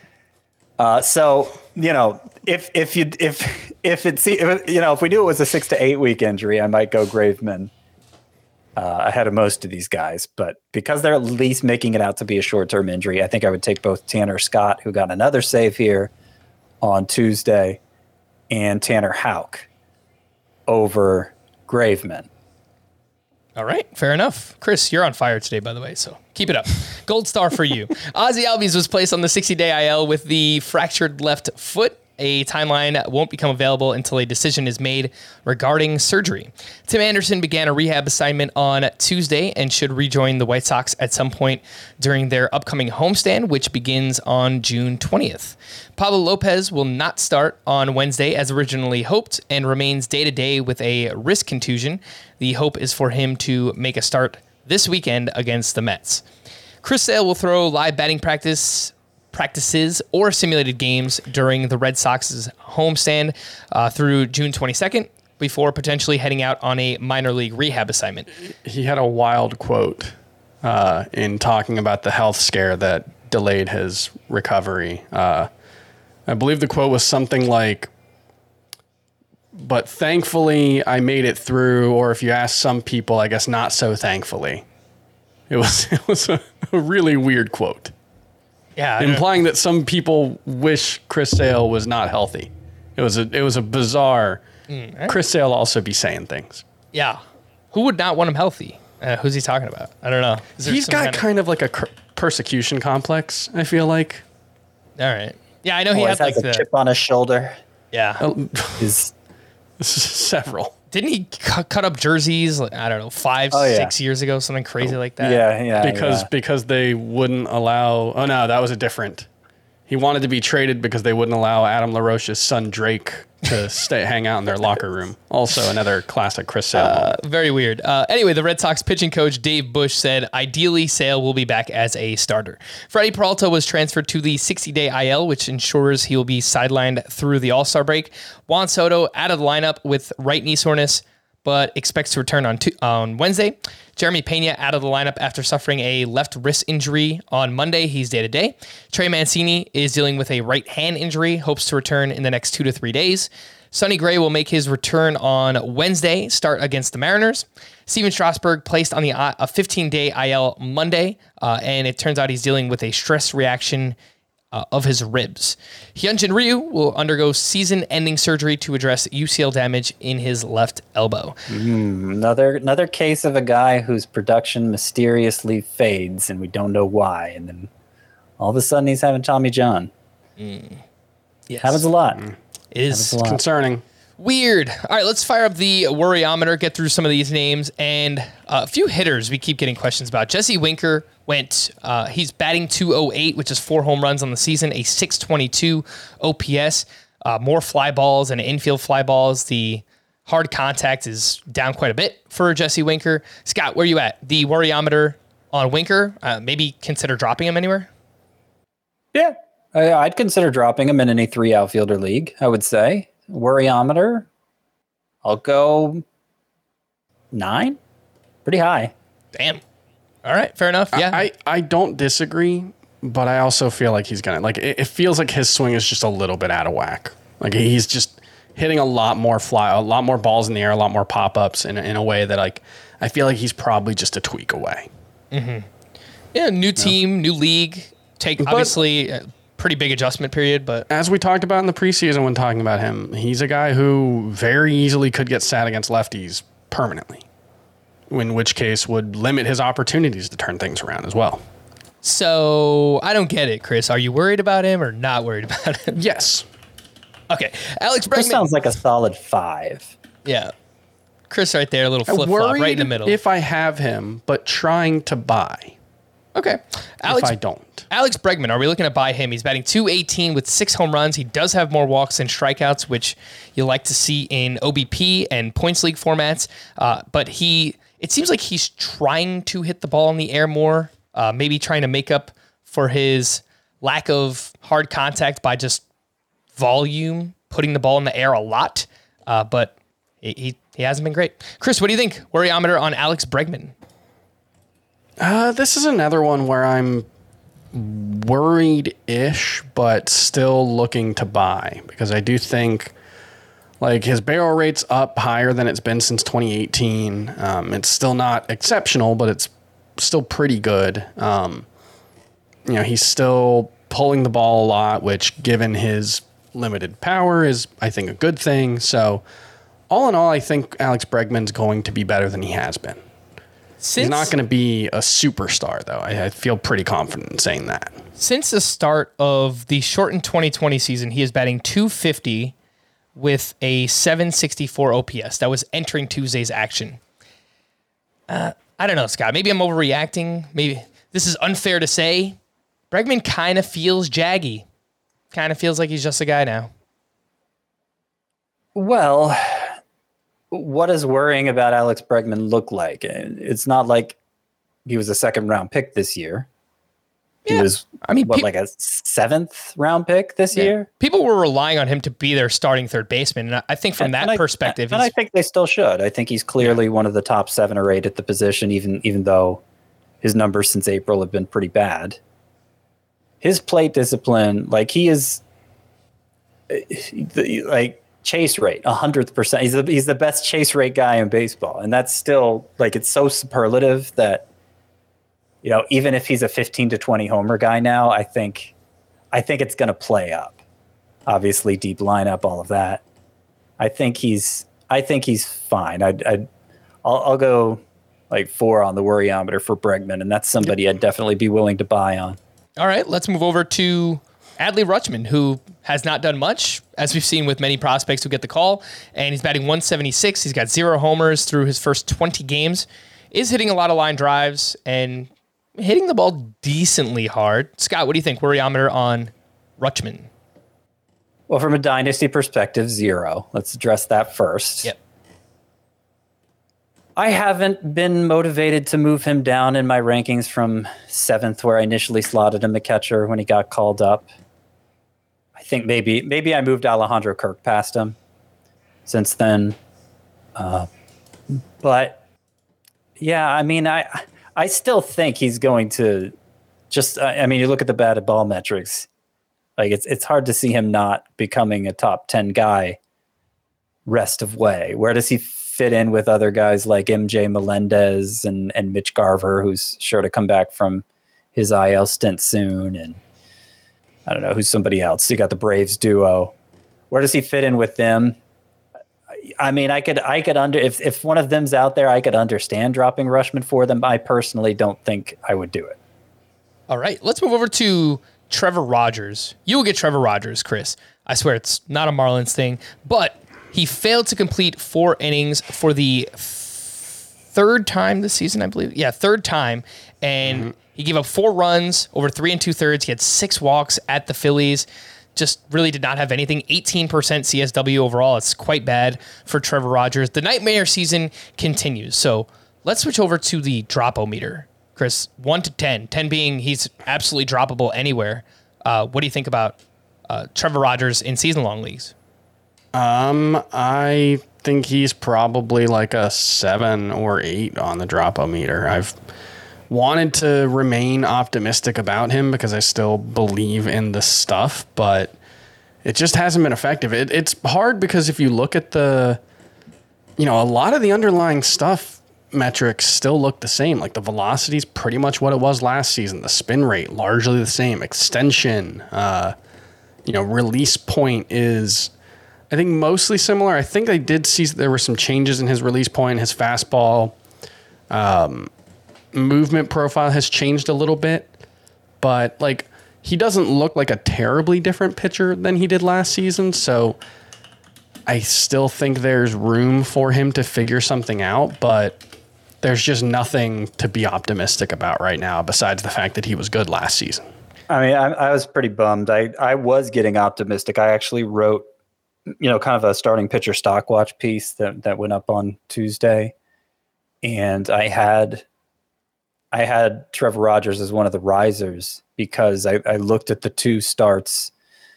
So if we knew it was a 6 to 8 week injury, I might go Graveman ahead of most of these guys, but because they're at least making it out to be a short-term injury, I think I would take both Tanner Scott, who got another save here on Tuesday, and Tanner Houck over Graveman. All right, fair enough. Chris, you're on fire today, by the way, so keep it up. Gold star for you. Ozzie Albies was placed on the 60-day IL with the fractured left foot. A timeline won't become available until a decision is made regarding surgery. Tim Anderson began a rehab assignment on Tuesday and should rejoin the White Sox at some point during their upcoming homestand, which begins on June 20th. Pablo Lopez will not start on Wednesday as originally hoped and remains day-to-day with a wrist contusion. The hope is for him to make a start this weekend against the Mets. Chris Sale will throw live batting practices or simulated games during the Red Sox's homestand through June 22nd before potentially heading out on a minor league rehab assignment. He had a wild quote in talking about the health scare that delayed his recovery. I believe the quote was something like, "But thankfully I made it through," or if you ask some people, I guess not so thankfully. It was a really weird quote. Yeah, implying that some people wish Chris Sale was not healthy. It was a bizarre. Chris Sale also be saying things. Yeah, who would not want him healthy? Who's he talking about? I don't know. He's got kind of like a persecution complex, I feel like. All right. Yeah, I know he has like a chip on his shoulder. Yeah, is several. Didn't he cut up jerseys? I don't know, 6 years ago, something crazy like that. Yeah. Because they wouldn't allow. Oh no, that was a different. He wanted to be traded because they wouldn't allow Adam LaRoche's son Drake to hang out in their locker room. Also, another classic Chris Sale. Very weird. Anyway, the Red Sox pitching coach Dave Bush said ideally Sale will be back as a starter. Freddie Peralta was transferred to the 60-day IL, which ensures he will be sidelined through the All-Star break. Juan Soto out of the lineup with right knee soreness. but expects to return on Wednesday. Jeremy Pena out of the lineup after suffering a left wrist injury on Monday. He's day-to-day. Trey Mancini is dealing with a right hand injury, hopes to return in the next 2 to 3 days. Sonny Gray will make his return on Wednesday, start against the Mariners. Steven Strasburg placed on a 15-day IL Monday, and it turns out he's dealing with a stress reaction of his ribs. Hyunjin Ryu will undergo season-ending surgery to address UCL damage in his left elbow. Another case of a guy whose production mysteriously fades, and we don't know why. And then all of a sudden, he's having Tommy John. Yes. Happens a lot. It is Concerning. weird. All right, let's fire up the worryometer, get through some of these names, and a few hitters we keep getting questions about. Jesse Winker he's batting .208, which is 4 home runs on the season, a .622 OPS, more fly balls and infield fly balls. The hard contact is down quite a bit for Jesse Winker. Scott, where are you at? The worryometer on Winker, maybe consider dropping him anywhere? Yeah. I'd consider dropping him in any 3 outfielder league, I would say. Worryometer, I'll go 9. Pretty high. Damn. All right, fair enough. Yeah. I don't disagree, but I also feel like he's going to, it feels like his swing is just a little bit out of whack. Like he's just hitting a lot more balls in the air, a lot more pop-ups in a way that I feel like he's probably just a tweak away. Mm-hmm. Yeah, new team, new league. Obviously a pretty big adjustment period, but as we talked about in the preseason when talking about him, he's a guy who very easily could get sat against lefties permanently, in which case would limit his opportunities to turn things around as well. So I don't get it, Chris. Are you worried about him or not worried about him? Yes. Okay. Alex Bregman. This sounds like a solid 5. Yeah. Chris right there, a little flip-flop right in the middle. If I have him, but trying to buy. Okay. If I don't. Alex Bregman, are we looking to buy him? He's batting .218 with 6 home runs. He does have more walks and strikeouts, which you like to see in OBP and points league formats. But it seems like he's trying to hit the ball in the air more, maybe trying to make up for his lack of hard contact by just volume, putting the ball in the air a lot. But he hasn't been great. Chris, what do you think? Worryometer on Alex Bregman. This is another one where I'm worried-ish, but still looking to buy, because I do think his barrel rate's up higher than it's been since 2018. It's still not exceptional, but it's still pretty good. He's still pulling the ball a lot, which given his limited power is, I think, a good thing. So all in all, I think Alex Bregman's going to be better than he has been. He's not going to be a superstar, though. I feel pretty confident in saying that. Since the start of the shortened 2020 season, he is batting .250 with a .764 OPS. That was entering Tuesday's action. I don't know, Scott. Maybe I'm overreacting. Maybe this is unfair to say. Bregman kind of feels jaggy. Kind of feels like he's just a guy now. Well, what does worrying about Alex Bregman look like? It's not like he was a 2nd-round pick this year. He was, like a 7th-round pick this year? People were relying on him to be their starting third baseman, and I think from that perspective... I think they still should. I think he's clearly one of the top 7 or 8 at the position, even though his numbers since April have been pretty bad. His plate discipline, he is... chase rate, 100%. He's the best chase rate guy in baseball. And that's still it's so superlative that, even if he's a 15 to 20 homer guy now, I think it's going to play up. Obviously deep lineup, all of that. I think he's fine. I'll go 4 on the worryometer for Bregman. And that's somebody I'd definitely be willing to buy on. All right, let's move over to Adley Rutschman, who has not done much, as we've seen with many prospects who get the call, and he's batting .176. He's got 0 homers through his first 20 games, is hitting a lot of line drives, and hitting the ball decently hard. Scott, what do you think? Worryometer on Rutschman. Well, from a dynasty perspective, 0. Let's address that first. Yep. I haven't been motivated to move him down in my rankings from 7th, where I initially slotted him a catcher when he got called up. I think maybe I moved Alejandro Kirk past him since then. But yeah, I mean, I still think he's going to just. I mean, you look at the batted ball metrics. Like it's hard to see him not becoming a top 10 guy rest of way. Where does he fit in with other guys like MJ Melendez and Mitch Garver, who's sure to come back from his IL stint soon, and I don't know who's somebody else. You got the Braves duo. Where does he fit in with them? I mean, I could under if one of them's out there, I could understand dropping Rutschman for them. I personally don't think I would do it. All right, let's move over to Trevor Rogers. You will get Trevor Rogers, Chris. I swear it's not a Marlins thing, but he failed to complete 4 innings for the third time this season, I believe. Yeah, third time. And he gave up 4 runs over 3 2/3. He had 6 walks at the Phillies. Just really did not have anything. 18% CSW overall. It's quite bad for Trevor Rogers. The nightmare season continues. So let's switch over to the drop-o-meter. Chris, 1 to 10. 10 being he's absolutely droppable anywhere. What do you think about Trevor Rogers in season-long leagues? I think he's probably like a 7 or 8 on the drop-o-meter. I've wanted to remain optimistic about him because I still believe in the stuff, but it just hasn't been effective. It's hard because if you look at a lot of the underlying stuff, metrics still look the same. Like the velocity is pretty much what it was last season. The spin rate, largely the same. Extension, release point is, I think, mostly similar. I think I did see there were some changes in his release point. His fastball movement profile has changed a little bit, but like he doesn't look like a terribly different pitcher than he did last season. So I still think there's room for him to figure something out, but there's just nothing to be optimistic about right now besides the fact that he was good last season. I mean, I was pretty bummed. I was getting optimistic. I actually wrote, kind of a starting pitcher stock watch piece that went up on Tuesday. And I had Trevor Rogers as one of the risers because I looked at the 2 starts.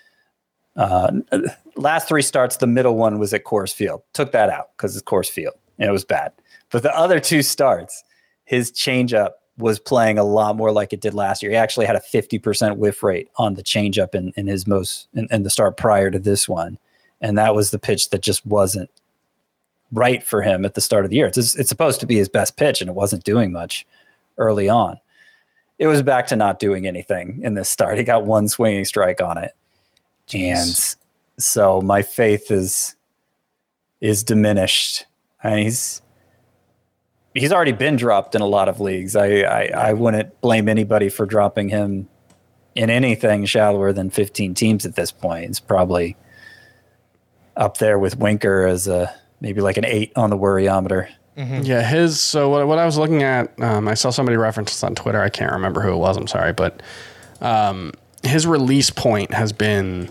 Last 3 starts, the middle one was at Coors Field. Took that out because it's Coors Field and it was bad. But the other 2 starts, his changeup was playing a lot more like it did last year. He actually had a 50% whiff rate on the changeup in his in the start prior to this one. And that was the pitch that just wasn't right for him at the start of the year. It's supposed to be his best pitch, and it wasn't doing much early on. It was back to not doing anything in this start. He got 1 swinging strike on it. Jeez. And so my faith is diminished. And he's already been dropped in a lot of leagues. I wouldn't blame anybody for dropping him in anything shallower than 15 teams at this point. It's probably up there with Winker as maybe like an 8 on the worryometer. Mm-hmm. Yeah, so what I was looking at, I saw somebody reference this on Twitter. I can't remember who it was. I'm sorry, but his release point has been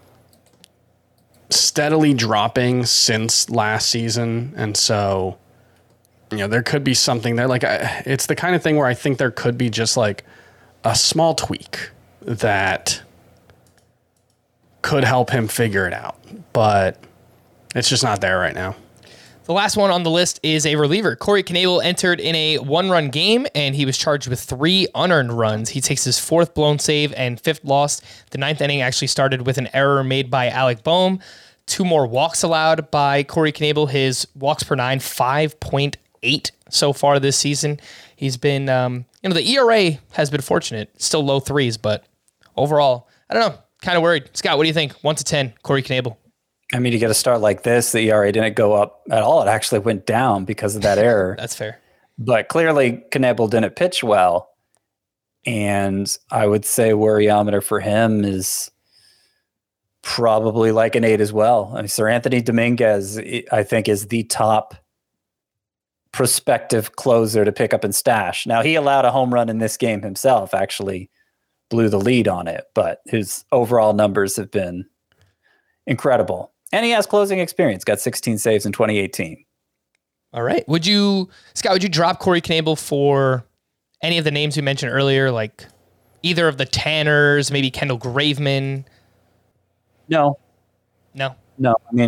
steadily dropping since last season, and so there could be something there. Like it's the kind of thing where I think there could be just like a small tweak that could help him figure it out, but it's just not there right now. The last one on the list is a reliever. Corey Knebel entered in a 1-run game, and he was charged with 3 unearned runs. He takes his 4th blown save and 5th loss. The 9th inning actually started with an error made by Alec Boehm. 2 more walks allowed by Corey Knebel. His walks per 9, 5.8 so far this season. He's been, the ERA has been fortunate. Still low 3s, but overall, I don't know. Kind of worried. Scott, what do you think? 1 to 10, Corey Knebel. I mean, you get a start like this, the ERA didn't go up at all. It actually went down because of that error. That's fair. But clearly, Knebel didn't pitch well. And I would say worryometer for him is probably like an 8 as well. I mean, Sir Anthony Dominguez, I think, is the top prospective closer to pick up and stash. Now, he allowed a home run in this game himself, actually blew the lead on it. But his overall numbers have been incredible. And he has closing experience, got 16 saves in 2018. All right. Scott, would you drop Corey Knebel for any of the names you mentioned earlier, like either of the Tanners, maybe Kendall Graveman? No. I mean,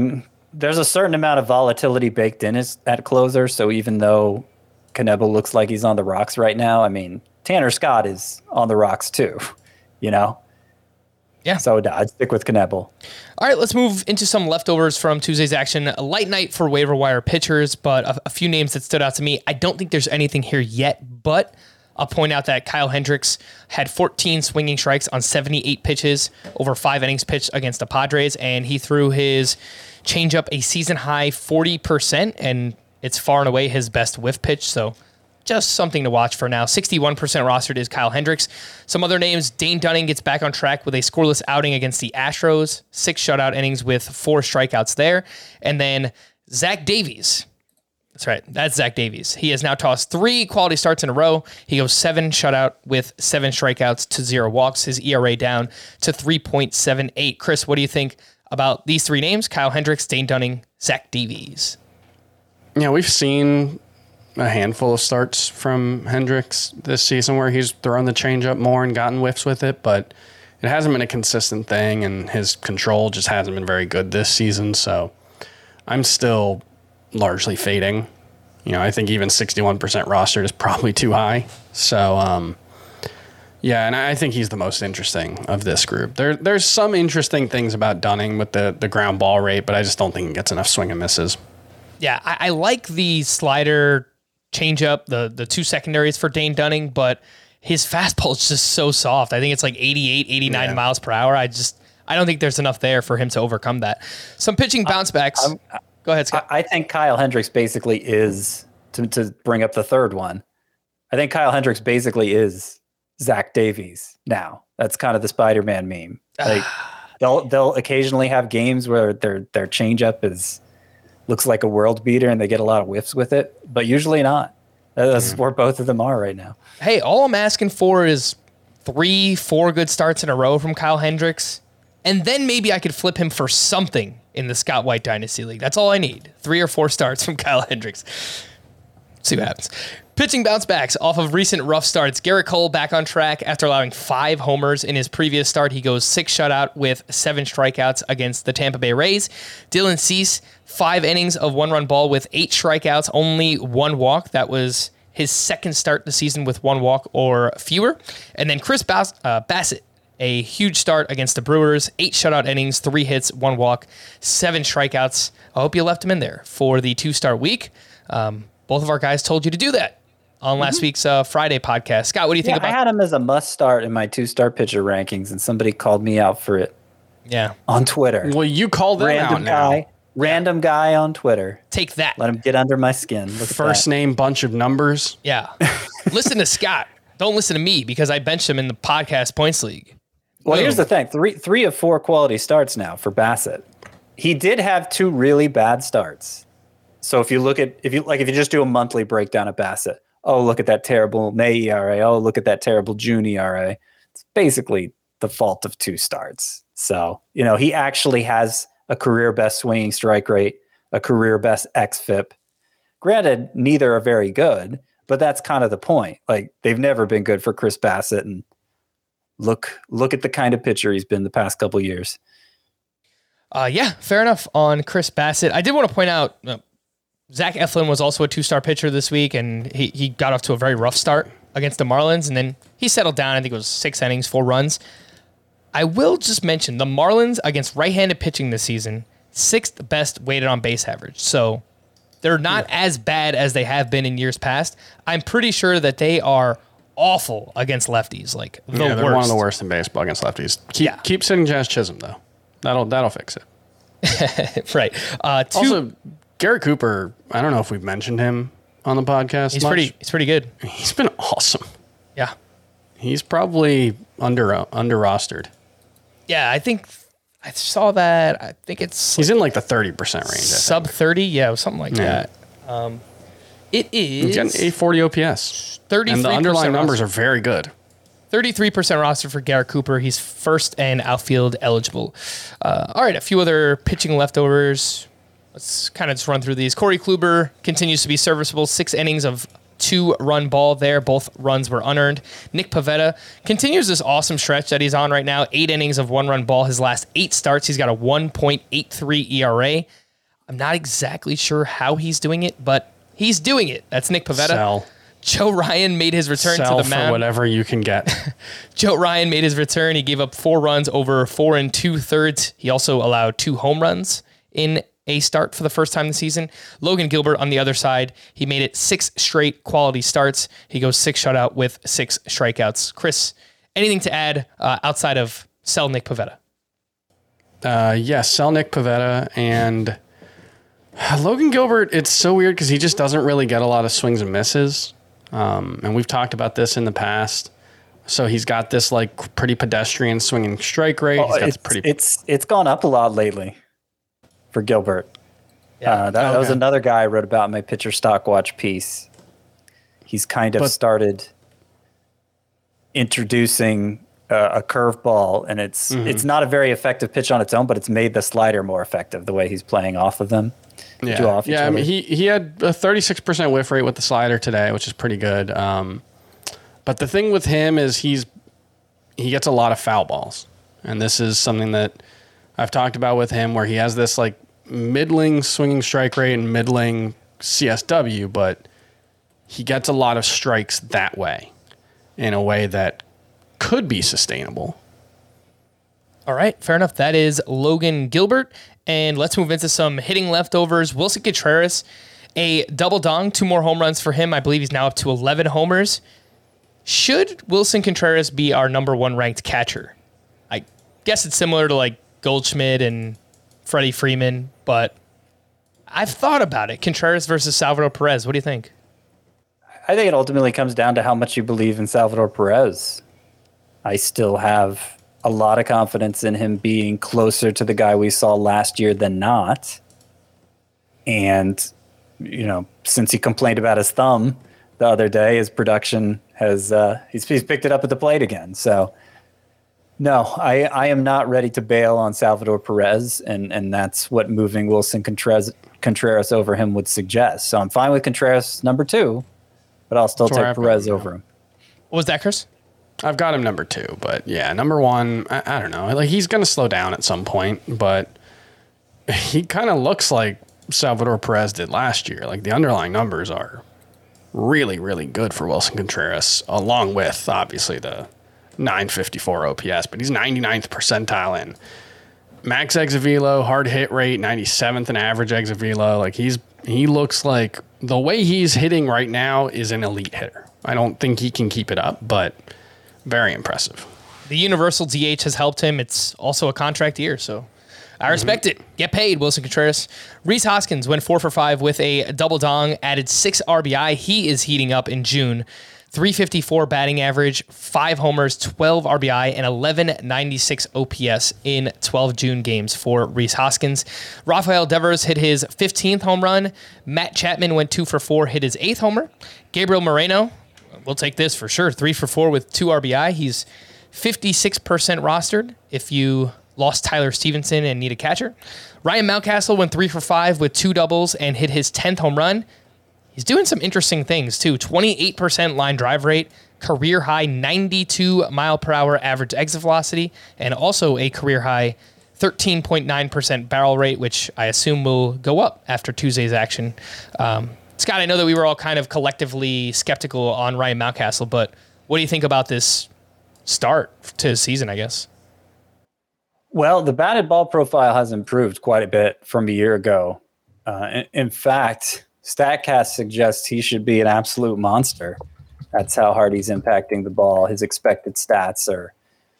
there's a certain amount of volatility baked in at closer. So even though Knebel looks like he's on the rocks right now, I mean, Tanner Scott is on the rocks too, you know? Yeah. So I'd stick with Knebel. All right, let's move into some leftovers from Tuesday's action. A light night for waiver wire pitchers, but a few names that stood out to me. I don't think there's anything here yet, but I'll point out that Kyle Hendricks had 14 swinging strikes on 78 pitches over 5 innings pitched against the Padres, and he threw his changeup a season-high 40%, and it's far and away his best whiff pitch, so just something to watch for now. 61% rostered is Kyle Hendricks. Some other names, Dane Dunning gets back on track with a scoreless outing against the Astros, 6 shutout innings with 4 strikeouts there, and then Zach Davies. That's right. That's Zach Davies. He has now tossed 3 quality starts in a row. He goes 7 shutout with 7 strikeouts to 0 walks. His ERA down to 3.78. Chris, what do you think about these 3 names? Kyle Hendricks, Dane Dunning, Zach Davies. Yeah, we've seen a handful of starts from Hendricks this season where he's thrown the changeup more and gotten whiffs with it, but it hasn't been a consistent thing, and his control just hasn't been very good this season. So I'm still largely fading. You know, I think even 61% rostered is probably too high. So, yeah, and I think he's the most interesting of this group. There's some interesting things about Dunning with the ground ball rate, but I just don't think he gets enough swing and misses. Yeah, I like the slider changeup, the 2 secondaries for Dane Dunning, but his fastball is just so soft. I think it's like 88, 89 miles per hour. I don't think there's enough there for him to overcome that. Some pitching bounce backs. Go ahead, Scott. I think Kyle Hendricks basically is, to bring up the third one, I think Kyle Hendricks basically is Zach Davies now. That's kind of the Spider-Man meme. Like they'll occasionally have games where their changeup looks like a world beater and they get a lot of whiffs with it, but usually not. That's where both of them are right now. Hey, all I'm asking for is 3-4 good starts in a row from Kyle Hendricks, and then maybe I could flip him for something in the Scott White Dynasty League. That's all I need. 3 or 4 starts from Kyle Hendricks. See what happens. Pitching bounce backs off of recent rough starts. Garrett Cole back on track after allowing 5 homers in his previous start. He goes 6 shutout with 7 strikeouts against the Tampa Bay Rays. Dylan Cease, 5 innings of 1-run ball with 8 strikeouts, only 1 walk. That was his second start the season with 1 walk or fewer. And then Chris Bassett, a huge start against the Brewers, 8 shutout innings, 3 hits, 1 walk, 7 strikeouts. I hope you left him in there for the 2-start week. Both of our guys told you to do that on last week's Friday podcast. Scott, what do you think about? I had him as a must start in my 2-star pitcher rankings, and somebody called me out for it. Yeah, on Twitter. Well, you called them out now. Random guy on Twitter. Take that. Let him get under my skin. First name, bunch of numbers. Yeah. Listen to Scott. Don't listen to me because I benched him in the podcast points league. Well, here's the thing. 3 of 4 quality starts now for Bassett. He did have 2 really bad starts. So if you just do a monthly breakdown of Bassett, oh, look at that terrible May ERA. Oh, look at that terrible June ERA. It's basically the fault of 2 starts. So, he actually has a career best swinging strike rate, a career best xFIP. Granted, neither are very good, but that's kind of the point. Like, they've never been good for Chris Bassett, and look at the kind of pitcher he's been the past couple years. Yeah, fair enough on Chris Bassett. I did want to point out Zach Eflin was also a 2-star pitcher this week, and he got off to a very rough start against the Marlins, and then he settled down. I think it was 6 innings, 4 runs. I will just mention the Marlins against right-handed pitching this season, 6th best weighted on base average. So they're not as bad as they have been in years past. I'm pretty sure that they are awful against lefties. Like they're one of the worst in baseball against lefties. Keep sitting Jazz Chisholm though. That'll fix it. Right. Also, Garrett Cooper, I don't know if we've mentioned him on the podcast. He's pretty good. He's been awesome. Yeah. He's probably under rostered. Yeah, I think I saw that. I think he's in like the 30% range. Sub 30, yeah, something like that. It is. He's got an 840 OPS. 33%. And the underlying numbers are very good. 33% roster for Garrett Cooper. He's first and outfield eligible. All right, a few other pitching leftovers. Let's kind of just run through these. Corey Kluber continues to be serviceable. 6 innings of 2-run ball there. Both runs were unearned. Nick Pivetta continues this awesome stretch that he's on right now. 8 innings of 1-run ball. His last 8 starts, he's got a 1.83 ERA. I'm not exactly sure how he's doing it, but he's doing it. That's Nick Pivetta. Sell. Joe Ryan made his return Sell to the mound. for whatever you can get. Joe Ryan made his return. He gave up 4 runs over 4 2/3. He also allowed 2 home runs in a start for the first time this season. Logan Gilbert on the other side, he made it 6 straight quality starts. He goes 6 shutout with 6 strikeouts. Chris, anything to add outside of sell Nick Pivetta? Yes, sell Nick Pivetta. And Logan Gilbert, it's so weird because he just doesn't really get a lot of swings and misses. And we've talked about this in the past. So he's got this like pretty pedestrian swinging strike rate. It's gone up a lot lately for Gilbert. Yeah. That was another guy I wrote about in my pitcher stock watch piece. He's kind of started introducing a curveball, and it's not a very effective pitch on its own, but it's made the slider more effective the way he's playing off of them. Yeah, I mean, he had a 36% whiff rate with the slider today, which is pretty good. But the thing with him is he gets a lot of foul balls, and this is something that I've talked about with him, where he has this like middling swinging strike rate and middling CSW, but he gets a lot of strikes that way, in a way that could be sustainable. All right, fair enough. That is Logan Gilbert. And let's move into some hitting leftovers. Wilson Contreras, a double dong, 2 more home runs for him. I believe he's now up to 11 homers. Should Wilson Contreras be our number 1 ranked catcher? I guess it's similar to like Goldschmidt and Freddie Freeman, but I've thought about it. Contreras versus Salvador Perez. What do you think? I think it ultimately comes down to how much you believe in Salvador Perez. I still have a lot of confidence in him being closer to the guy we saw last year than not. And, since he complained about his thumb the other day, his production has, he's picked it up at the plate again. So, no, I am not ready to bail on Salvador Perez, and that's what moving Wilson Contreras over him would suggest. So I'm fine with Contreras number 2, but I'll still take Perez over him. What was that, Chris? I've got him number 2, but yeah, number 1, I don't know. Like, he's going to slow down at some point, but he kind of looks like Salvador Perez did last year. Like, the underlying numbers are really, really good for Wilson Contreras, along with, obviously, the 954 OPS, but he's 99th percentile in max exit velo, hard hit rate, 97th in average exit velo. Like, he looks like the way he's hitting right now is an elite hitter. I don't think he can keep it up, but very impressive. The universal DH has helped him. It's also a contract year, so I respect it. Get paid, Wilson Contreras. Rhys Hoskins went 4 for 5 with a double dong, added 6 RBI. He is heating up in June. 354 batting average, 5 homers, 12 RBI, and 1196 OPS in 12 June games for Rhys Hoskins. Rafael Devers hit his 15th home run. Matt Chapman went 2 for 4, hit his 8th homer. Gabriel Moreno, we'll take this for sure, 3 for 4 with 2 RBI. He's 56% rostered if you lost Tyler Stevenson and need a catcher. Ryan Mountcastle went 3 for 5 with 2 doubles and hit his 10th home run. He's doing some interesting things too. 28% line drive rate, career high 92 mile per hour average exit velocity, and also a career high 13.9% barrel rate, which I assume will go up after Tuesday's action. Scott, I know that we were all kind of collectively skeptical on Ryan Mountcastle, but what do you think about this start to his season, I guess? Well, the batted ball profile has improved quite a bit from a year ago. In fact, StatCast suggests he should be an absolute monster. That's how hard he's impacting the ball. His expected stats are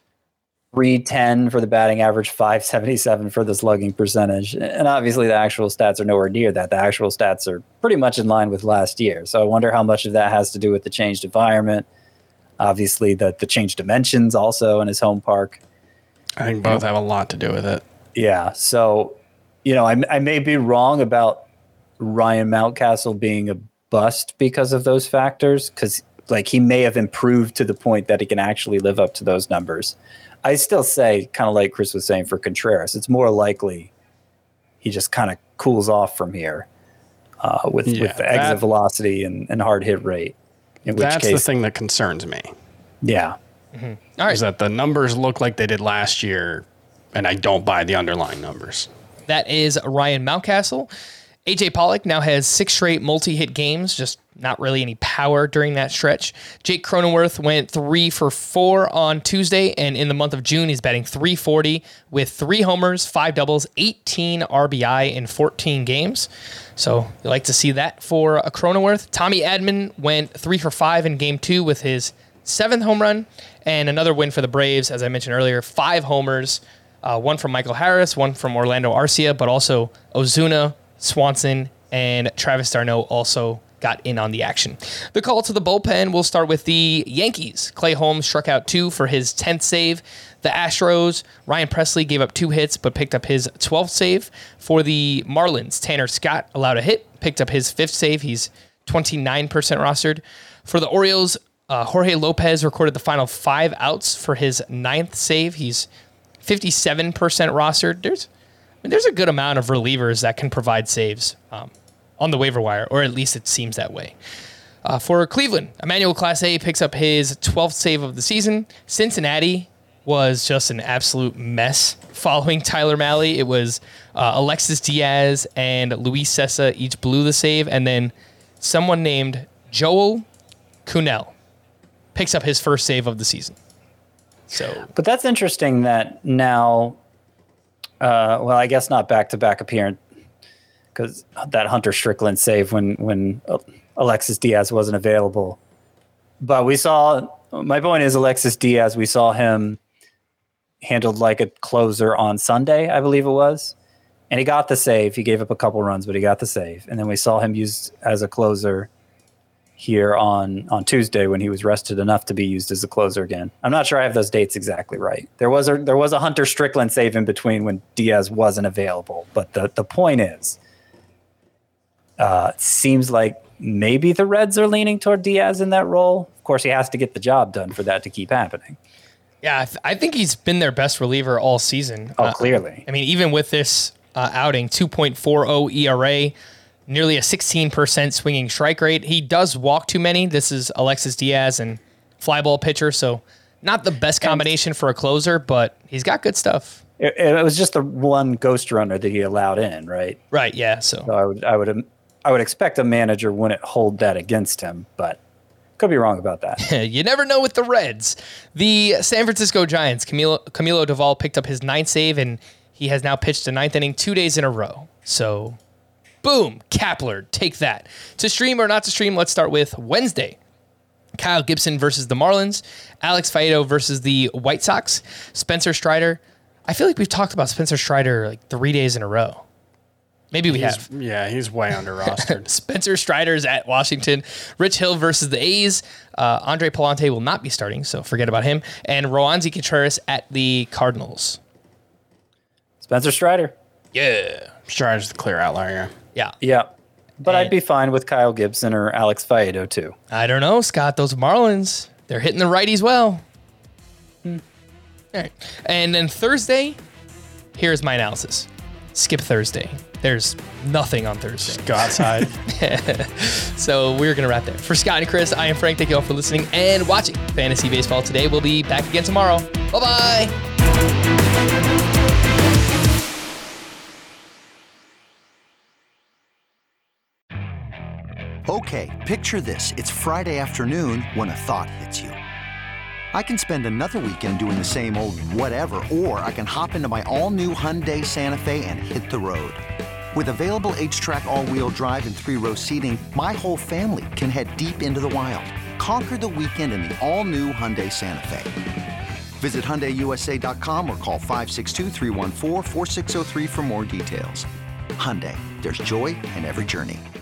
310 for the batting average, 577 for the slugging percentage. And obviously the actual stats are nowhere near that. The actual stats are pretty much in line with last year. So I wonder how much of that has to do with the changed environment. Obviously the changed dimensions also in his home park. I think both have a lot to do with it. Yeah. So, I may be wrong about Ryan Mountcastle being a bust because of those factors, because he may have improved to the point that he can actually live up to those numbers. I still say, kind of like Chris was saying for Contreras, it's more likely he just kind of cools off from here with the exit velocity and hard hit rate. That's the thing that concerns me. Yeah. Mm-hmm. All right. Is that the numbers look like they did last year, and I don't buy the underlying numbers. That is Ryan Mountcastle. AJ Pollock now has 6 straight multi-hit games, just not really any power during that stretch. Jake Cronenworth went 3 for 4 on Tuesday, and in the month of June, he's batting .340 with 3 homers, 5 doubles, 18 RBI in 14 games. So you like to see that for a Cronenworth. Tommy Edman went 3 for 5 in Game 2 with his 7th home run, and another win for the Braves, as I mentioned earlier, 5 homers, 1 from Michael Harris, 1 from Orlando Arcia, but also Ozuna, Swanson, and Travis d'Arnaud also got in on the action. The call to the bullpen, we'll start with the Yankees. Clay Holmes struck out 2 for his 10th save. The Astros, Ryan Presley gave up 2 hits, but picked up his 12th save. For the Marlins, Tanner Scott allowed a hit, picked up his 5th save. He's 29% rostered. For the Orioles, Jorge Lopez recorded the final 5 outs for his 9th save. He's 57% rostered. There's a good amount of relievers that can provide saves on the waiver wire, or at least it seems that way. For Cleveland, Emmanuel Clase picks up his 12th save of the season. Cincinnati was just an absolute mess following Tyler Mahle. It was Alexis Diaz and Luis Cessa each blew the save, and then someone named Joel Kuhnel picks up his first save of the season. But that's interesting that now... well, I guess not back-to-back appearance, because that Hunter Strickland save when Alexis Diaz wasn't available. But my point is Alexis Diaz, we saw him handled like a closer on Sunday, I believe it was. And he got the save. He gave up a couple runs, but he got the save. And then we saw him used as a closer here on Tuesday when he was rested enough to be used as a closer again. I'm not sure I have those dates exactly right. There was a Hunter Strickland save in between when Diaz wasn't available. But the point is, it seems like maybe the Reds are leaning toward Diaz in that role. Of course, he has to get the job done for that to keep happening. Yeah, I think he's been their best reliever all season. Oh, clearly. I mean, even with this outing, 2.40 ERA, nearly a 16% swinging strike rate. He does walk too many. This is Alexis Diaz and fly ball pitcher, so not the best combination for a closer, but he's got good stuff. It was just the one ghost runner that he allowed in, right? Right, yeah. So I would expect a manager wouldn't hold that against him, but could be wrong about that. You never know with the Reds. The San Francisco Giants, Camilo Doval picked up his 9th save, and he has now pitched a 9th inning 2 days in a row. So... boom, Kapler, take that. To stream or not to stream, let's start with Wednesday. Kyle Gibson versus the Marlins. Alex Faedo versus the White Sox. Spencer Strider. I feel like we've talked about Spencer Strider like 3 days in a row. Maybe we have. Yeah, he's way under rostered. Spencer Strider's at Washington. Rich Hill versus the A's. Andre Palante will not be starting, so forget about him. And Roansy Contreras at the Cardinals. Spencer Strider. Yeah. Strider's the clear outlier. Yeah. But I'd be fine with Kyle Gibson or Alex Faedo, too. I don't know, Scott. Those Marlins, they're hitting the righties well. All right. And then Thursday, here's my analysis. Skip Thursday. There's nothing on Thursday. Just go outside. So we're going to wrap there. For Scott and Chris, I am Frank. Thank you all for listening and watching Fantasy Baseball today. We'll be back again tomorrow. Bye-bye. Okay, picture this. It's Friday afternoon when a thought hits you. I can spend another weekend doing the same old whatever, or I can hop into my all-new Hyundai Santa Fe and hit the road. With available H-Track all-wheel drive and 3-row seating, my whole family can head deep into the wild. Conquer the weekend in the all-new Hyundai Santa Fe. Visit HyundaiUSA.com or call 562-314-4603 for more details. Hyundai, there's joy in every journey.